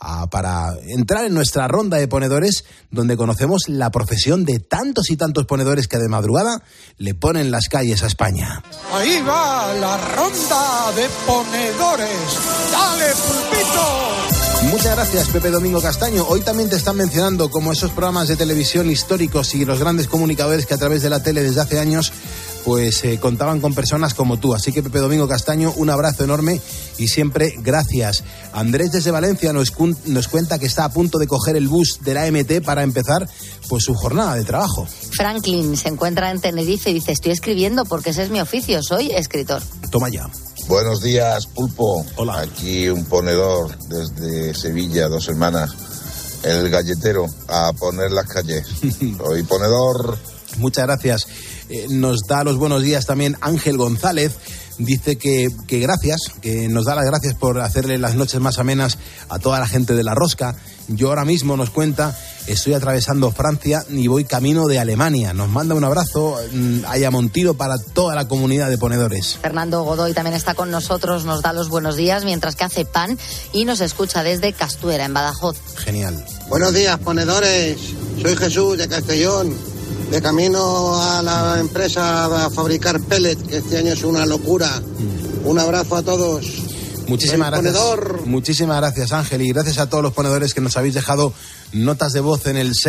para entrar en nuestra ronda de ponedores, donde conocemos la profesión de tantos y tantos ponedores que de madrugada le ponen las calles a España. Ahí va la ronda de ponedores. ¡Dale, Pulpito! Muchas gracias, Pepe Domingo Castaño. Hoy también te están mencionando como esos programas de televisión históricos y los grandes comunicadores que a través de la tele desde hace años pues contaban con personas como tú. Así que, Pepe Domingo Castaño, un abrazo enorme y siempre gracias. Andrés desde Valencia nos cuenta que está a punto de coger el bus de la MT para empezar pues su jornada de trabajo. Franklin se encuentra en Tenerife y dice: estoy escribiendo porque ese es mi oficio, soy escritor. Toma ya. Buenos días, Pulpo. Hola. Aquí un ponedor desde Sevilla, 2 hermanas. El galletero, a poner las calles. Soy ponedor. Muchas gracias. Nos da los buenos días también Ángel González. dice que gracias, que nos da las gracias por hacerle las noches más amenas a toda la gente de La Rosca. Yo ahora mismo, nos cuenta, estoy atravesando Francia y voy camino de Alemania. Nos manda un abrazo a Ayamontiro para toda la comunidad de ponedores. Fernando Godoy también está con nosotros, nos da los buenos días mientras que hace pan y nos escucha desde Castuera, en Badajoz. Genial. Buenos días, ponedores. Soy Jesús de Castellón, de camino a la empresa a fabricar pellet, que este año es una locura. Un abrazo a todos. Muchísimas gracias. Ponedor. Muchísimas gracias, Ángel, y gracias a todos los ponedores que nos habéis dejado notas de voz en el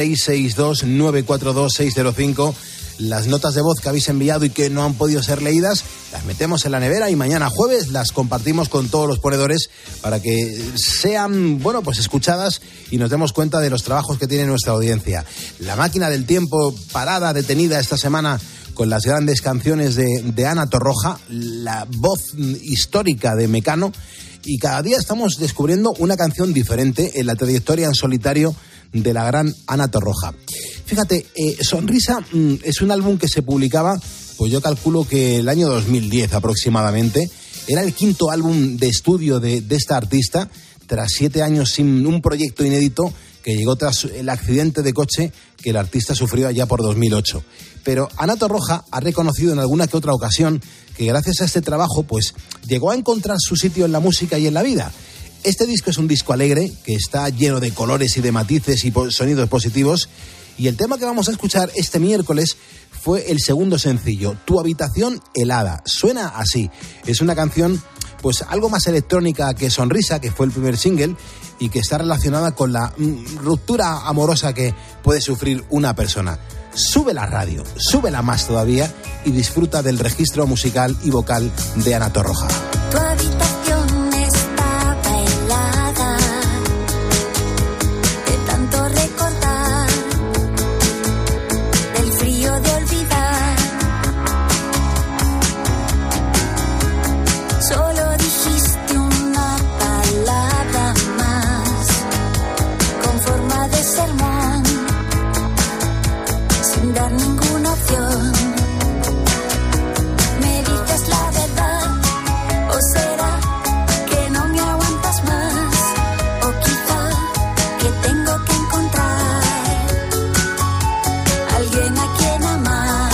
662-942-605. Las notas de voz que habéis enviado y que no han podido ser leídas, las metemos en la nevera y mañana jueves las compartimos con todos los ponedores para que sean, pues escuchadas y nos demos cuenta de los trabajos que tiene nuestra audiencia. La máquina del tiempo parada, detenida esta semana con las grandes canciones de Ana Torroja, la voz histórica de Mecano, y cada día estamos descubriendo una canción diferente en la trayectoria en solitario de la gran Ana Torroja. Fíjate, Sonrisa es un álbum que se publicaba, pues yo calculo que el año 2010 aproximadamente. Era el quinto álbum de estudio de esta artista, tras 7 años sin un proyecto inédito que llegó tras el accidente de coche que el artista sufrió allá por 2008. Pero Ana Torroja ha reconocido en alguna que otra ocasión que gracias a este trabajo pues llegó a encontrar su sitio en la música y en la vida. Este disco es un disco alegre, que está lleno de colores y de matices y sonidos positivos, y el tema que vamos a escuchar este miércoles fue el segundo sencillo, Tu habitación helada. Suena así. Es una canción pues algo más electrónica que Sonrisa, que fue el primer single, y que está relacionada con la ruptura amorosa que puede sufrir una persona. Sube la radio, súbela más todavía y disfruta del registro musical y vocal de Ana Torroja. Tu habitación estaba helada de tanto recordar, del frío de olvidar. Solo dijiste una palabra más con forma de sermón, sin dar ninguna opción. Me dices la verdad, o será que no me aguantas más, o quizá que tengo que encontrar alguien a quien amar.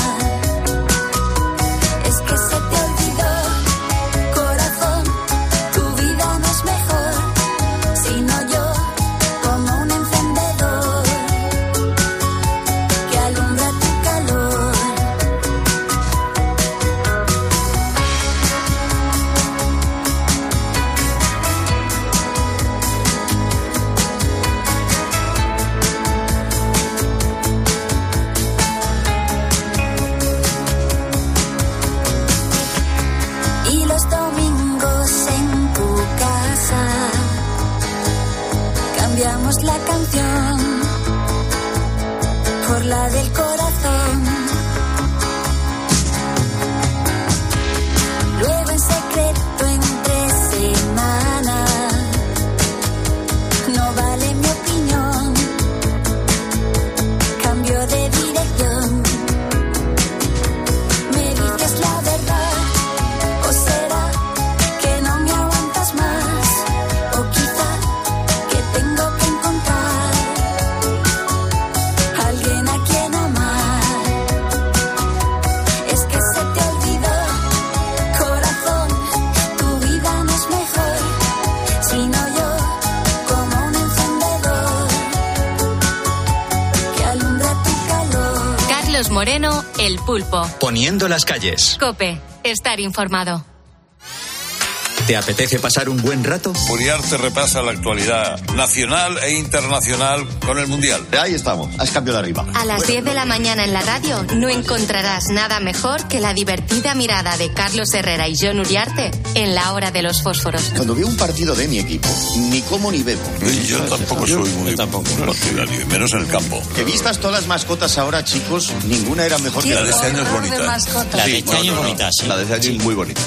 Es que se te olvidó, corazón, tu vida no es mejor, sino yo como un encendedor que alumbra tu calor. Y los domingos en tu casa cambiamos la canción por la del corazón. Luego en secreto entre semana no vale mi opinión, cambio de dirección. Me dices la verdad, o será que no me aguantas más, o quizá que tengo que encontrar alguien a quien amar. Es que se te olvidó, corazón, tu vida no es mejor, sino yo como un encendedor que alumbra tu calor. Carlos Moreno, El Pulpo. Poniendo las calles. COPE. Estar informado. ¿Te apetece pasar un buen rato? Uriarte repasa la actualidad nacional e internacional con el Mundial. Ahí estamos, has cambiado de arriba. A las 10 de la mañana en la radio no encontrarás nada mejor que la divertida mirada de Carlos Herrera y Jon Uriarte en la hora de los fósforos. Cuando veo un partido de mi equipo, ni como ni bebo. Yo tampoco soy muy partidario, menos en el campo. Que vistas todas las mascotas ahora, chicos, ninguna era mejor que La de este año es bonita. La de este año es bonita, sí. La de este año es muy bonita.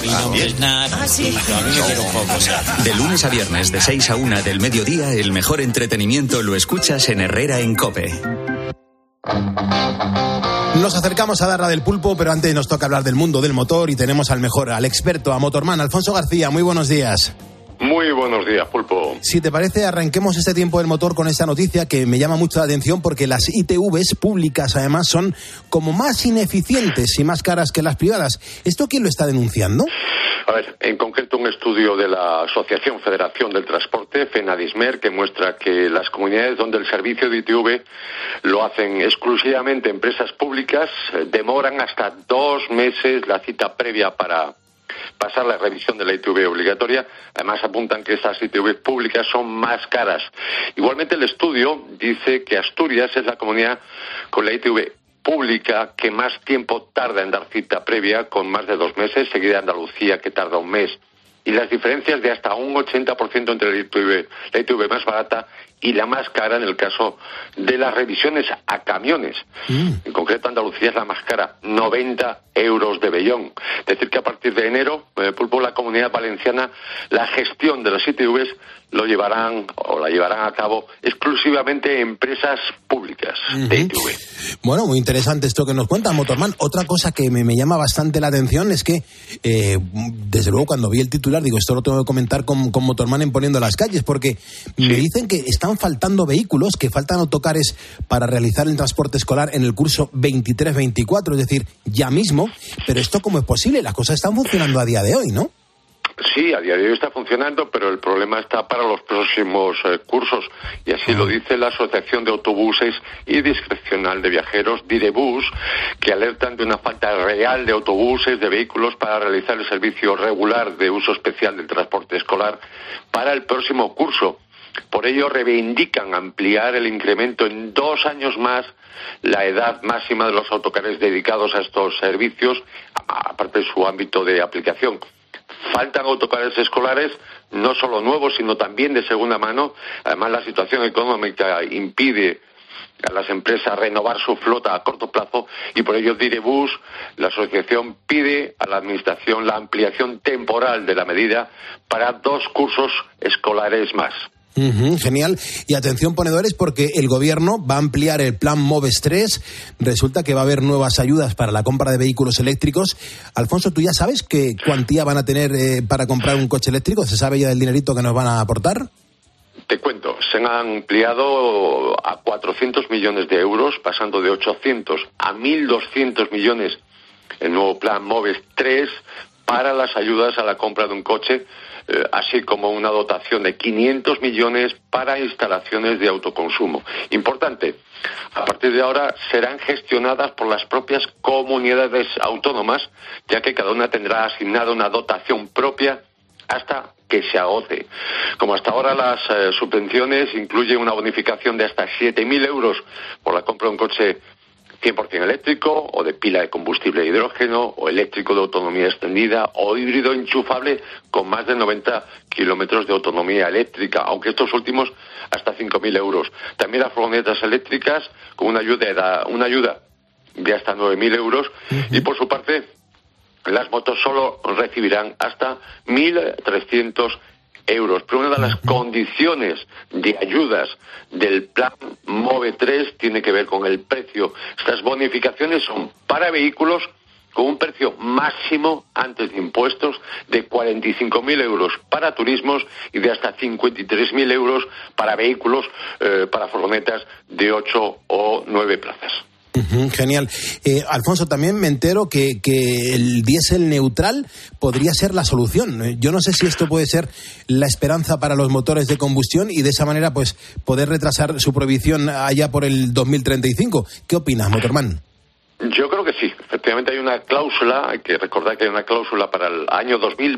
De lunes a viernes, de 6 a 1 del mediodía, el mejor entretenimiento lo escuchas en Herrera en COPE. Nos acercamos a Darra del Pulpo, pero antes nos toca hablar del mundo del motor y tenemos al mejor, al experto, a Motorman, Alfonso García. Muy buenos días. Muy buenos días, Pulpo. Si te parece, arranquemos este tiempo del motor con esta noticia que me llama mucho la atención porque las ITVs públicas además son como más ineficientes y más caras que las privadas. ¿Esto quién lo está denunciando? A ver, en concreto un estudio de la Asociación Federación del Transporte, FENADISMER, que muestra que las comunidades donde el servicio de ITV lo hacen exclusivamente empresas públicas demoran hasta 2 meses la cita previa para pasar la revisión de la ITV obligatoria. Además apuntan que estas ITV públicas son más caras. Igualmente el estudio dice que Asturias es la comunidad con la ITV pública que más tiempo tarda en dar cita previa, con más de 2 meses, seguida de Andalucía, que tarda 1 mes. Y las diferencias de hasta un 80% entre la ITV más barata y la más cara en el caso de las revisiones a camiones. En concreto, Andalucía es la más cara, 90 euros de vellón. Es decir, que a partir de enero, Pulpo, la Comunidad Valenciana, la gestión de las ITVs la llevarán a cabo exclusivamente empresas públicas de ITV. Bueno, muy interesante esto que nos cuenta Motorman. Otra cosa que me llama bastante la atención es que, desde luego, cuando vi el titular, digo, esto lo tengo que comentar con Motorman en Poniendo las Calles, porque me dicen que están faltando vehículos, que faltan autocares para realizar el transporte escolar en el curso 23-24, es decir, ya mismo. Pero esto, ¿cómo es posible? Las cosas están funcionando a día de hoy, ¿no? Sí, a día de hoy está funcionando, pero el problema está para los próximos cursos, y así lo dice la Asociación de Autobuses y Discrecional de Viajeros, Direbus, que alertan de una falta real de autobuses, de vehículos para realizar el servicio regular de uso especial del transporte escolar para el próximo curso. Por ello reivindican ampliar el incremento en 2 años más la edad máxima de los autocares dedicados a estos servicios, aparte de su ámbito de aplicación. Faltan autocares escolares, no solo nuevos, sino también de segunda mano. Además, la situación económica impide a las empresas renovar su flota a corto plazo, y por ello Direbus, la asociación, pide a la Administración la ampliación temporal de la medida para 2 cursos escolares más. Genial. Y atención, ponedores, porque el gobierno va a ampliar el plan MOVES 3. Resulta que va a haber nuevas ayudas para la compra de vehículos eléctricos. Alfonso, ¿tú ya sabes qué cuantía van a tener para comprar un coche eléctrico? ¿Se sabe ya del dinerito que nos van a aportar? Te cuento, se han ampliado a 400 millones de euros, pasando de 800 a 1.200 millones el nuevo plan MOVES 3 para las ayudas a la compra de un coche, así como una dotación de 500 millones para instalaciones de autoconsumo. Importante, a partir de ahora serán gestionadas por las propias comunidades autónomas, ya que cada una tendrá asignada una dotación propia hasta que se agote. Como hasta ahora, las subvenciones incluyen una bonificación de hasta 7.000 euros por la compra de un coche 100% eléctrico, o de pila de combustible de hidrógeno, o eléctrico de autonomía extendida, o híbrido enchufable con más de 90 kilómetros de autonomía eléctrica, aunque estos últimos hasta 5.000 euros. También las furgonetas eléctricas con una ayuda de hasta 9.000 euros, y por su parte las motos solo recibirán hasta 1.300 euros. Pero una de las condiciones de ayudas del plan MOVE 3 tiene que ver con el precio. Estas bonificaciones son para vehículos con un precio máximo antes de impuestos de 45.000 euros para turismos y de hasta 53.000 euros para vehículos, para furgonetas de 8 o 9 plazas. Genial. Alfonso, también me entero que el diésel neutral podría ser la solución. Yo no sé si esto puede ser la esperanza para los motores de combustión y de esa manera pues poder retrasar su prohibición allá por el 2035. ¿Qué opinas, Motorman? Yo creo que sí. Efectivamente hay una cláusula, hay que recordar que hay una cláusula para el año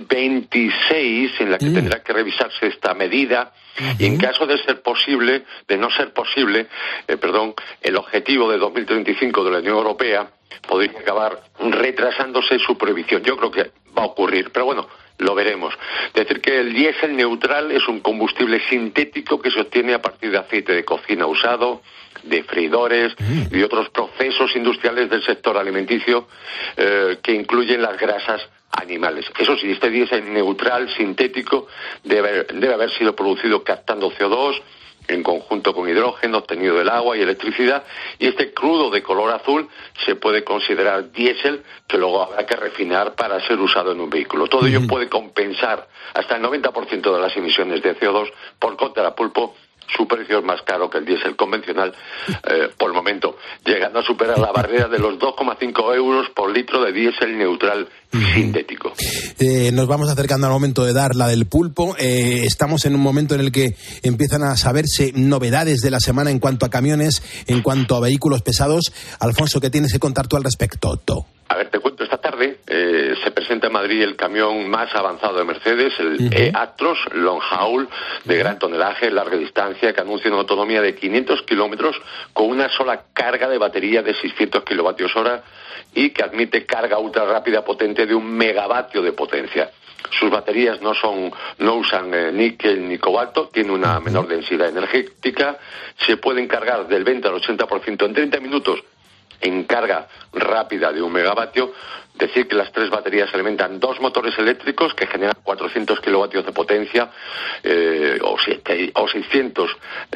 2026 en la que tendrá que revisarse esta medida, y en caso de no ser posible, el objetivo de 2035 de la Unión Europea podría acabar retrasándose su prohibición. Yo creo que va a ocurrir, pero bueno, lo veremos. Es decir, que el diésel neutral es un combustible sintético que se obtiene a partir de aceite de cocina usado, de freidores y otros procesos industriales del sector alimenticio, que incluyen las grasas animales. Eso sí, este diésel neutral sintético debe haber sido producido captando CO2 en conjunto con hidrógeno obtenido del agua y electricidad, y este crudo de color azul se puede considerar diésel, que luego habrá que refinar para ser usado en un vehículo. Todo ello puede compensar hasta el 90% de las emisiones de CO2. Por contra, Pulpo, su precio es más caro que el diésel convencional, por el momento, llegando a superar la barrera de los 2,5 euros por litro de diésel neutral sintético. Nos vamos acercando al momento de dar la del pulpo. Estamos en un momento en el que empiezan a saberse novedades de la semana en cuanto a camiones, en cuanto a vehículos pesados. Alfonso, ¿qué tienes que contar tú al respecto? A ver, te cuento, esta tarde se presenta en Madrid el camión más avanzado de Mercedes, el E-Actros Long Haul, de gran tonelaje, larga distancia, que anuncia una autonomía de 500 kilómetros con una sola carga de batería de 600 kilovatios hora y que admite carga ultra rápida potente de 1 megavatio de potencia. Sus baterías no usan níquel ni cobalto, tiene una menor densidad energética, se pueden cargar del 20 al 80% en 30 minutos en carga rápida de 1 megavatio. Decir que las 3 baterías alimentan 2 motores eléctricos que generan 400 kilovatios de potencia, o 600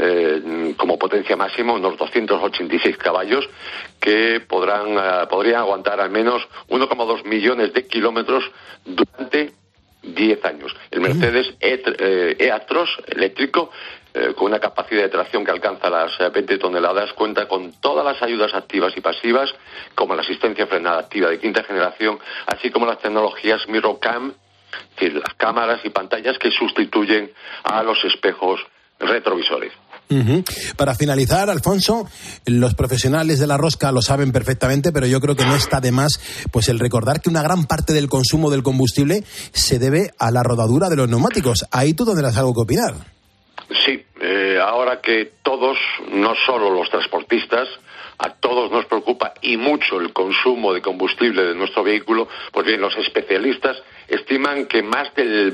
como potencia máxima, unos 286 caballos, que podrían aguantar al menos 1,2 millones de kilómetros durante 10 años. El Mercedes E-Actros eléctrico, con una capacidad de tracción que alcanza las 20 toneladas, cuenta con todas las ayudas activas y pasivas, como la asistencia frenada activa de 5ª generación, así como las tecnologías MirrorCam, es decir, las cámaras y pantallas que sustituyen a los espejos retrovisores. Para finalizar, Alfonso, los profesionales de la rosca lo saben perfectamente, pero yo creo que no está de más pues el recordar que una gran parte del consumo del combustible se debe a la rodadura de los neumáticos. Ahí tú tendrás algo que opinar. Sí, ahora que todos, no solo los transportistas, a todos nos preocupa y mucho el consumo de combustible de nuestro vehículo, pues bien, los especialistas estiman que más del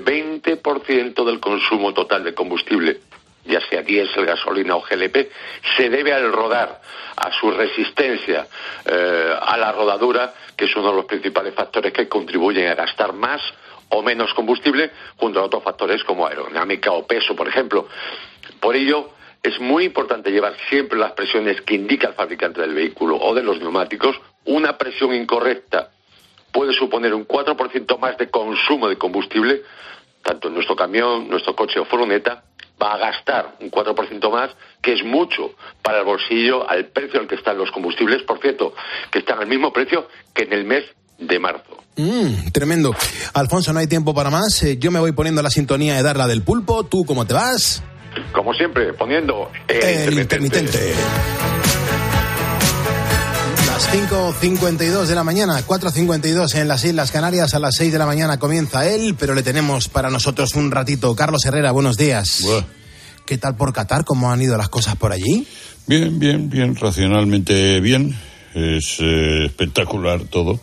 20% del consumo total de combustible, ya sea diésel, gasolina o GLP, se debe al rodar, a su resistencia a la rodadura, que es uno de los principales factores que contribuyen a gastar más o menos combustible, junto a otros factores como aerodinámica o peso, por ejemplo. Por ello, es muy importante llevar siempre las presiones que indica el fabricante del vehículo o de los neumáticos. Una presión incorrecta puede suponer un 4% más de consumo de combustible, tanto en nuestro camión, nuestro coche o furgoneta, va a gastar un 4% más, que es mucho para el bolsillo al precio al que están los combustibles, por cierto, que están al mismo precio que en el mes de marzo. Tremendo. Alfonso, no hay tiempo para más. Yo me voy poniendo la sintonía de dar la del pulpo. ¿Tú cómo te vas? Como siempre, poniendo el intermitente. Las 5:52 de la mañana, 4:52 en las Islas Canarias. A las 6 de la mañana comienza él, pero le tenemos para nosotros un ratito. Carlos Herrera, buenos días. Buah. ¿Qué tal por Qatar? ¿Cómo han ido las cosas por allí? Bien, racionalmente bien. Es espectacular todo.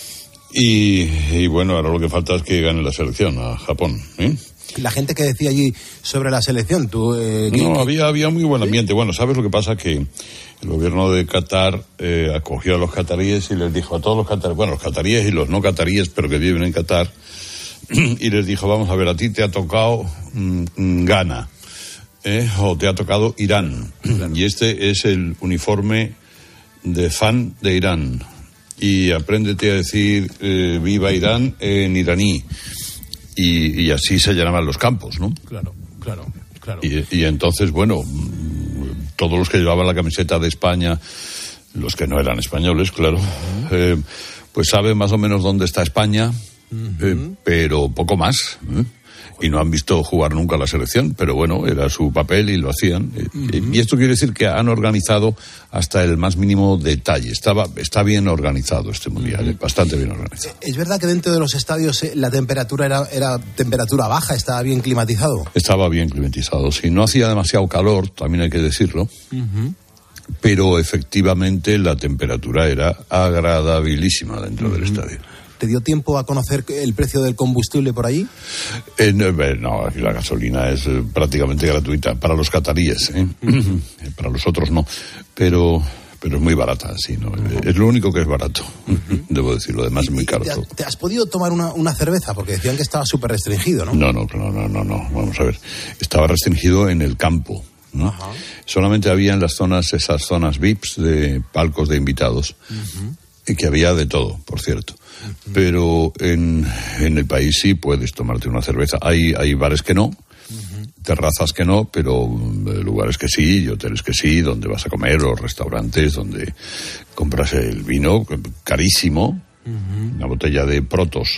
Y bueno, ahora lo que falta es que gane la selección a Japón, ¿eh? La gente que decía allí sobre la selección, tú... No, había muy buen ambiente. Bueno, ¿sabes lo que pasa? Que el gobierno de Qatar acogió a los cataríes y les dijo a todos los cataríes, bueno, los cataríes y los no cataríes, pero que viven en Qatar, y les dijo, vamos a ver, a ti te ha tocado Ghana, o te ha tocado Irán, y este es el uniforme de fan de Irán. Y apréndete a decir viva Irán en iraní. Y así se llenaban los campos, ¿no? Claro. Y entonces, bueno, todos los que llevaban la camiseta de España, los que no eran españoles, claro, pues saben más o menos dónde está España, pero poco más, y no han visto jugar nunca a la selección, pero bueno, era su papel y lo hacían. Y esto quiere decir que han organizado hasta el más mínimo detalle. Está bien organizado este mundial, bastante bien organizado. ¿Es verdad que dentro de los estadios la temperatura era temperatura baja, estaba bien climatizado? Estaba bien climatizado, sí. No hacía demasiado calor, también hay que decirlo. Pero efectivamente la temperatura era agradabilísima dentro del estadio. ¿Te dio tiempo a conocer el precio del combustible por allí? No, aquí la gasolina es prácticamente gratuita para los cataríes, para los otros no, pero es muy barata, sí, ¿no? Es lo único que es barato, debo decir, lo demás es muy caro. ¿Te has podido tomar una cerveza? Porque decían que estaba súper restringido, ¿no? No, vamos a ver, estaba restringido en el campo. Solamente había en las zonas, esas zonas VIPs de palcos de invitados, y que había de todo, por cierto. Pero en el país sí puedes tomarte una cerveza. Hay bares que no, terrazas que no, pero lugares que sí, y hoteles que sí, donde vas a comer, o restaurantes donde compras el vino carísimo, una botella de Protos,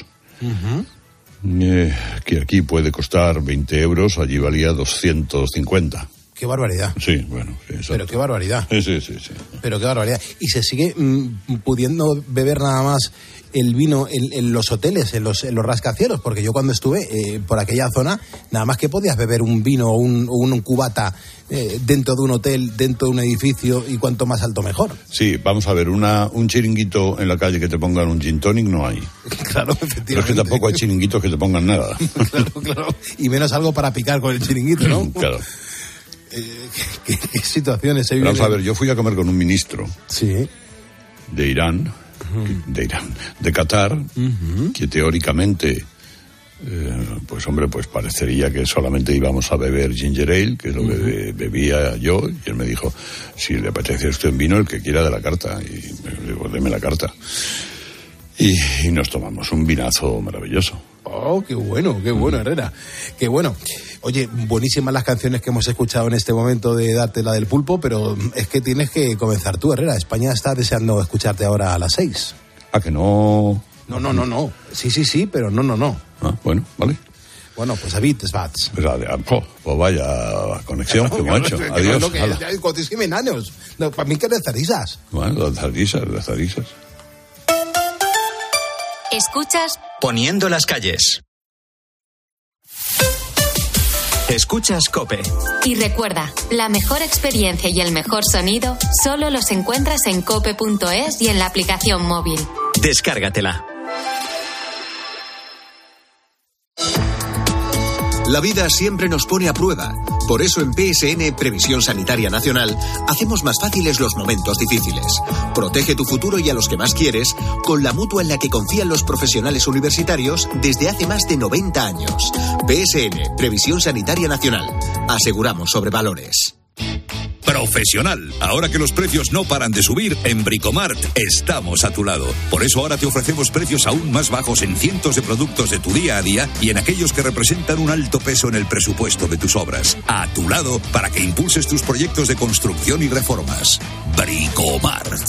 que aquí puede costar 20 euros, allí valía 250. ¡Qué barbaridad! Sí, bueno. Sí, pero qué barbaridad. Sí. Pero qué barbaridad. Y se sigue pudiendo beber nada más el vino en los hoteles, en los rascacielos, porque yo cuando estuve por aquella zona, nada más que podías beber un vino o un cubata dentro de un hotel, dentro de un edificio, y cuanto más alto mejor. Sí, vamos a ver, un chiringuito en la calle que te pongan un gin tonic no hay. Claro, efectivamente. Pero es que tampoco hay chiringuitos que te pongan nada. Claro. Y menos algo para picar con el chiringuito, ¿no? Claro. ¿Qué situaciones se viven? Vamos a ver, yo fui a comer con un ministro de Irán, de Qatar, que teóricamente, pues parecería que solamente íbamos a beber ginger ale, que es lo que bebía yo, y él me dijo, si le apetece a usted un vino, el que quiera de la carta, y me dijo, deme la carta. Y nos tomamos un vinazo maravilloso. Oh, qué bueno, Herrera, qué bueno. Oye, buenísimas las canciones que hemos escuchado en este momento de Darte la del Pulpo, pero es que tienes que comenzar tú, Herrera. España está deseando escucharte ahora a las 6. ¿Ah, que no? No. Sí, pero no. Ah, bueno, vale. Bueno, pues a Beats Bats. Pues vaya conexión que hemos hecho. Adiós. Cotísime años. Para mí que eres zarisas. Bueno, las zarisas. Escuchas Poniendo las calles. Escuchas COPE. Y recuerda, la mejor experiencia y el mejor sonido solo los encuentras en cope.es y en la aplicación móvil. Descárgatela. La vida siempre nos pone a prueba. Por eso en PSN, Previsión Sanitaria Nacional, hacemos más fáciles los momentos difíciles. Protege tu futuro y a los que más quieres con la mutua en la que confían los profesionales universitarios desde hace más de 90 años. PSN, Previsión Sanitaria Nacional. Aseguramos sobre valores. Profesional. Ahora que los precios no paran de subir, en Bricomart estamos a tu lado. Por eso ahora te ofrecemos precios aún más bajos en cientos de productos de tu día a día y en aquellos que representan un alto peso en el presupuesto de tus obras. A tu lado para que impulses tus proyectos de construcción y reformas. Bricomart.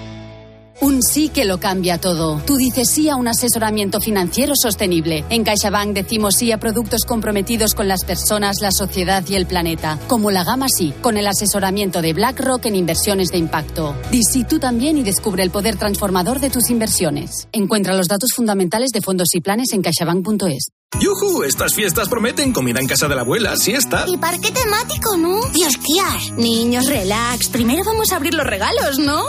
Un sí que lo cambia todo. Tú dices sí a un asesoramiento financiero sostenible. En CaixaBank decimos sí a productos comprometidos con las personas, la sociedad y el planeta. Como la gama sí, con el asesoramiento de BlackRock en inversiones de impacto. Di sí tú también y descubre el poder transformador de tus inversiones. Encuentra los datos fundamentales de fondos y planes en caixabank.es. ¡Yujú! Estas fiestas prometen comida en casa de la abuela, siesta. Y parque temático, ¿no? Y esquiar. Niños, relax. Primero vamos a abrir los regalos, ¿no?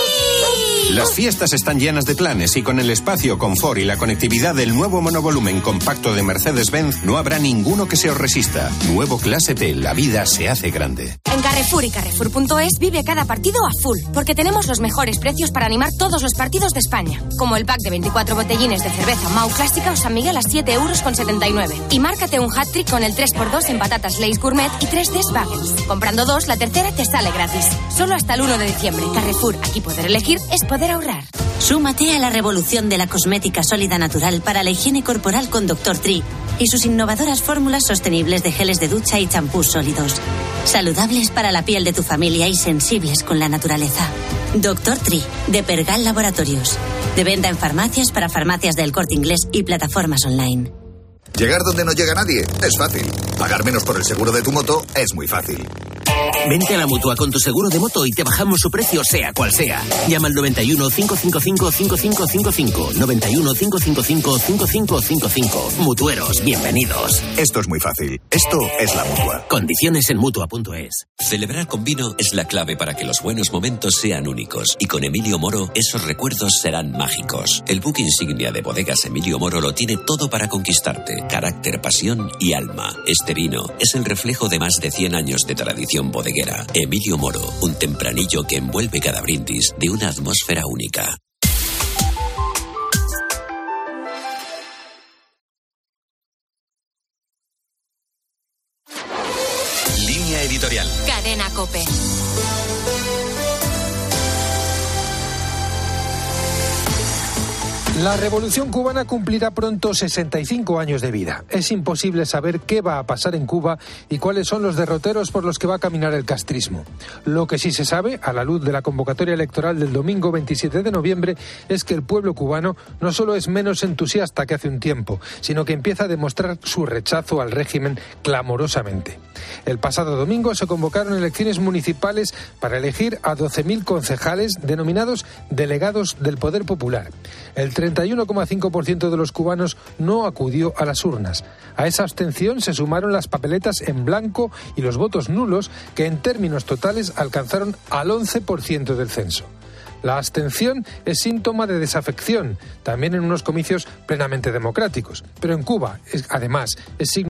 ¡Sí! Las fiestas están llenas de planes y con el espacio, confort y la conectividad del nuevo monovolumen compacto de Mercedes-Benz no habrá ninguno que se os resista. Nuevo Clase T, la vida se hace grande. En Carrefour y Carrefour.es vive cada partido a full, porque tenemos los mejores precios para animar todos los partidos de España. Como el pack de 24 botellines de cerveza Mau Clásica o San Miguel a 7,79 €. Y márcate un hat-trick con el 3x2 en patatas Lay's Gourmet y 3Ds Bagels. Comprando 2, la tercera te sale gratis. Solo hasta el 1 de diciembre. Carrefour, aquí poder elegir es poder ahorrar. Súmate a la revolución de la cosmética sólida natural para la higiene corporal con Dr. Tree y sus innovadoras fórmulas sostenibles de geles de ducha y champús sólidos. Saludables para la piel de tu familia y sensibles con la naturaleza. Dr. Tree, de Pergal Laboratorios. De venta en farmacias para farmacias del Corte Inglés y plataformas online. Llegar donde no llega nadie es fácil. Pagar menos por el seguro de tu moto es muy fácil. Vente a la Mutua con tu seguro de moto y te bajamos su precio sea cual sea. Llama al 91 555 5555. 91 555 5555. Mutueros, bienvenidos. Esto es muy fácil. Esto es la Mutua. Condiciones en Mutua.es. Celebrar con vino es la clave para que los buenos momentos sean únicos. Y con Emilio Moro, esos recuerdos serán mágicos. El buque insignia de Bodegas Emilio Moro lo tiene todo para conquistarte. Carácter, pasión y alma. Este vino es el reflejo de más de 100 años de tradición bodeguera. Emilio Moro, un tempranillo que envuelve cada brindis de una atmósfera única. Línea Línea editorial. Cadena COPE. La Revolución Cubana cumplirá pronto 65 años de vida. Es imposible saber qué va a pasar en Cuba y cuáles son los derroteros por los que va a caminar el castrismo. Lo que sí se sabe, a la luz de la convocatoria electoral del domingo 27 de noviembre, es que el pueblo cubano no solo es menos entusiasta que hace un tiempo, sino que empieza a demostrar su rechazo al régimen clamorosamente. El pasado domingo se convocaron elecciones municipales para elegir a 12.000 concejales denominados delegados del Poder Popular. El 31,5% de los cubanos no acudió a las urnas. A esa abstención se sumaron las papeletas en blanco y los votos nulos, que en términos totales alcanzaron al 11% del censo. La abstención es síntoma de desafección, también en unos comicios plenamente democráticos. Pero en Cuba, además, es signo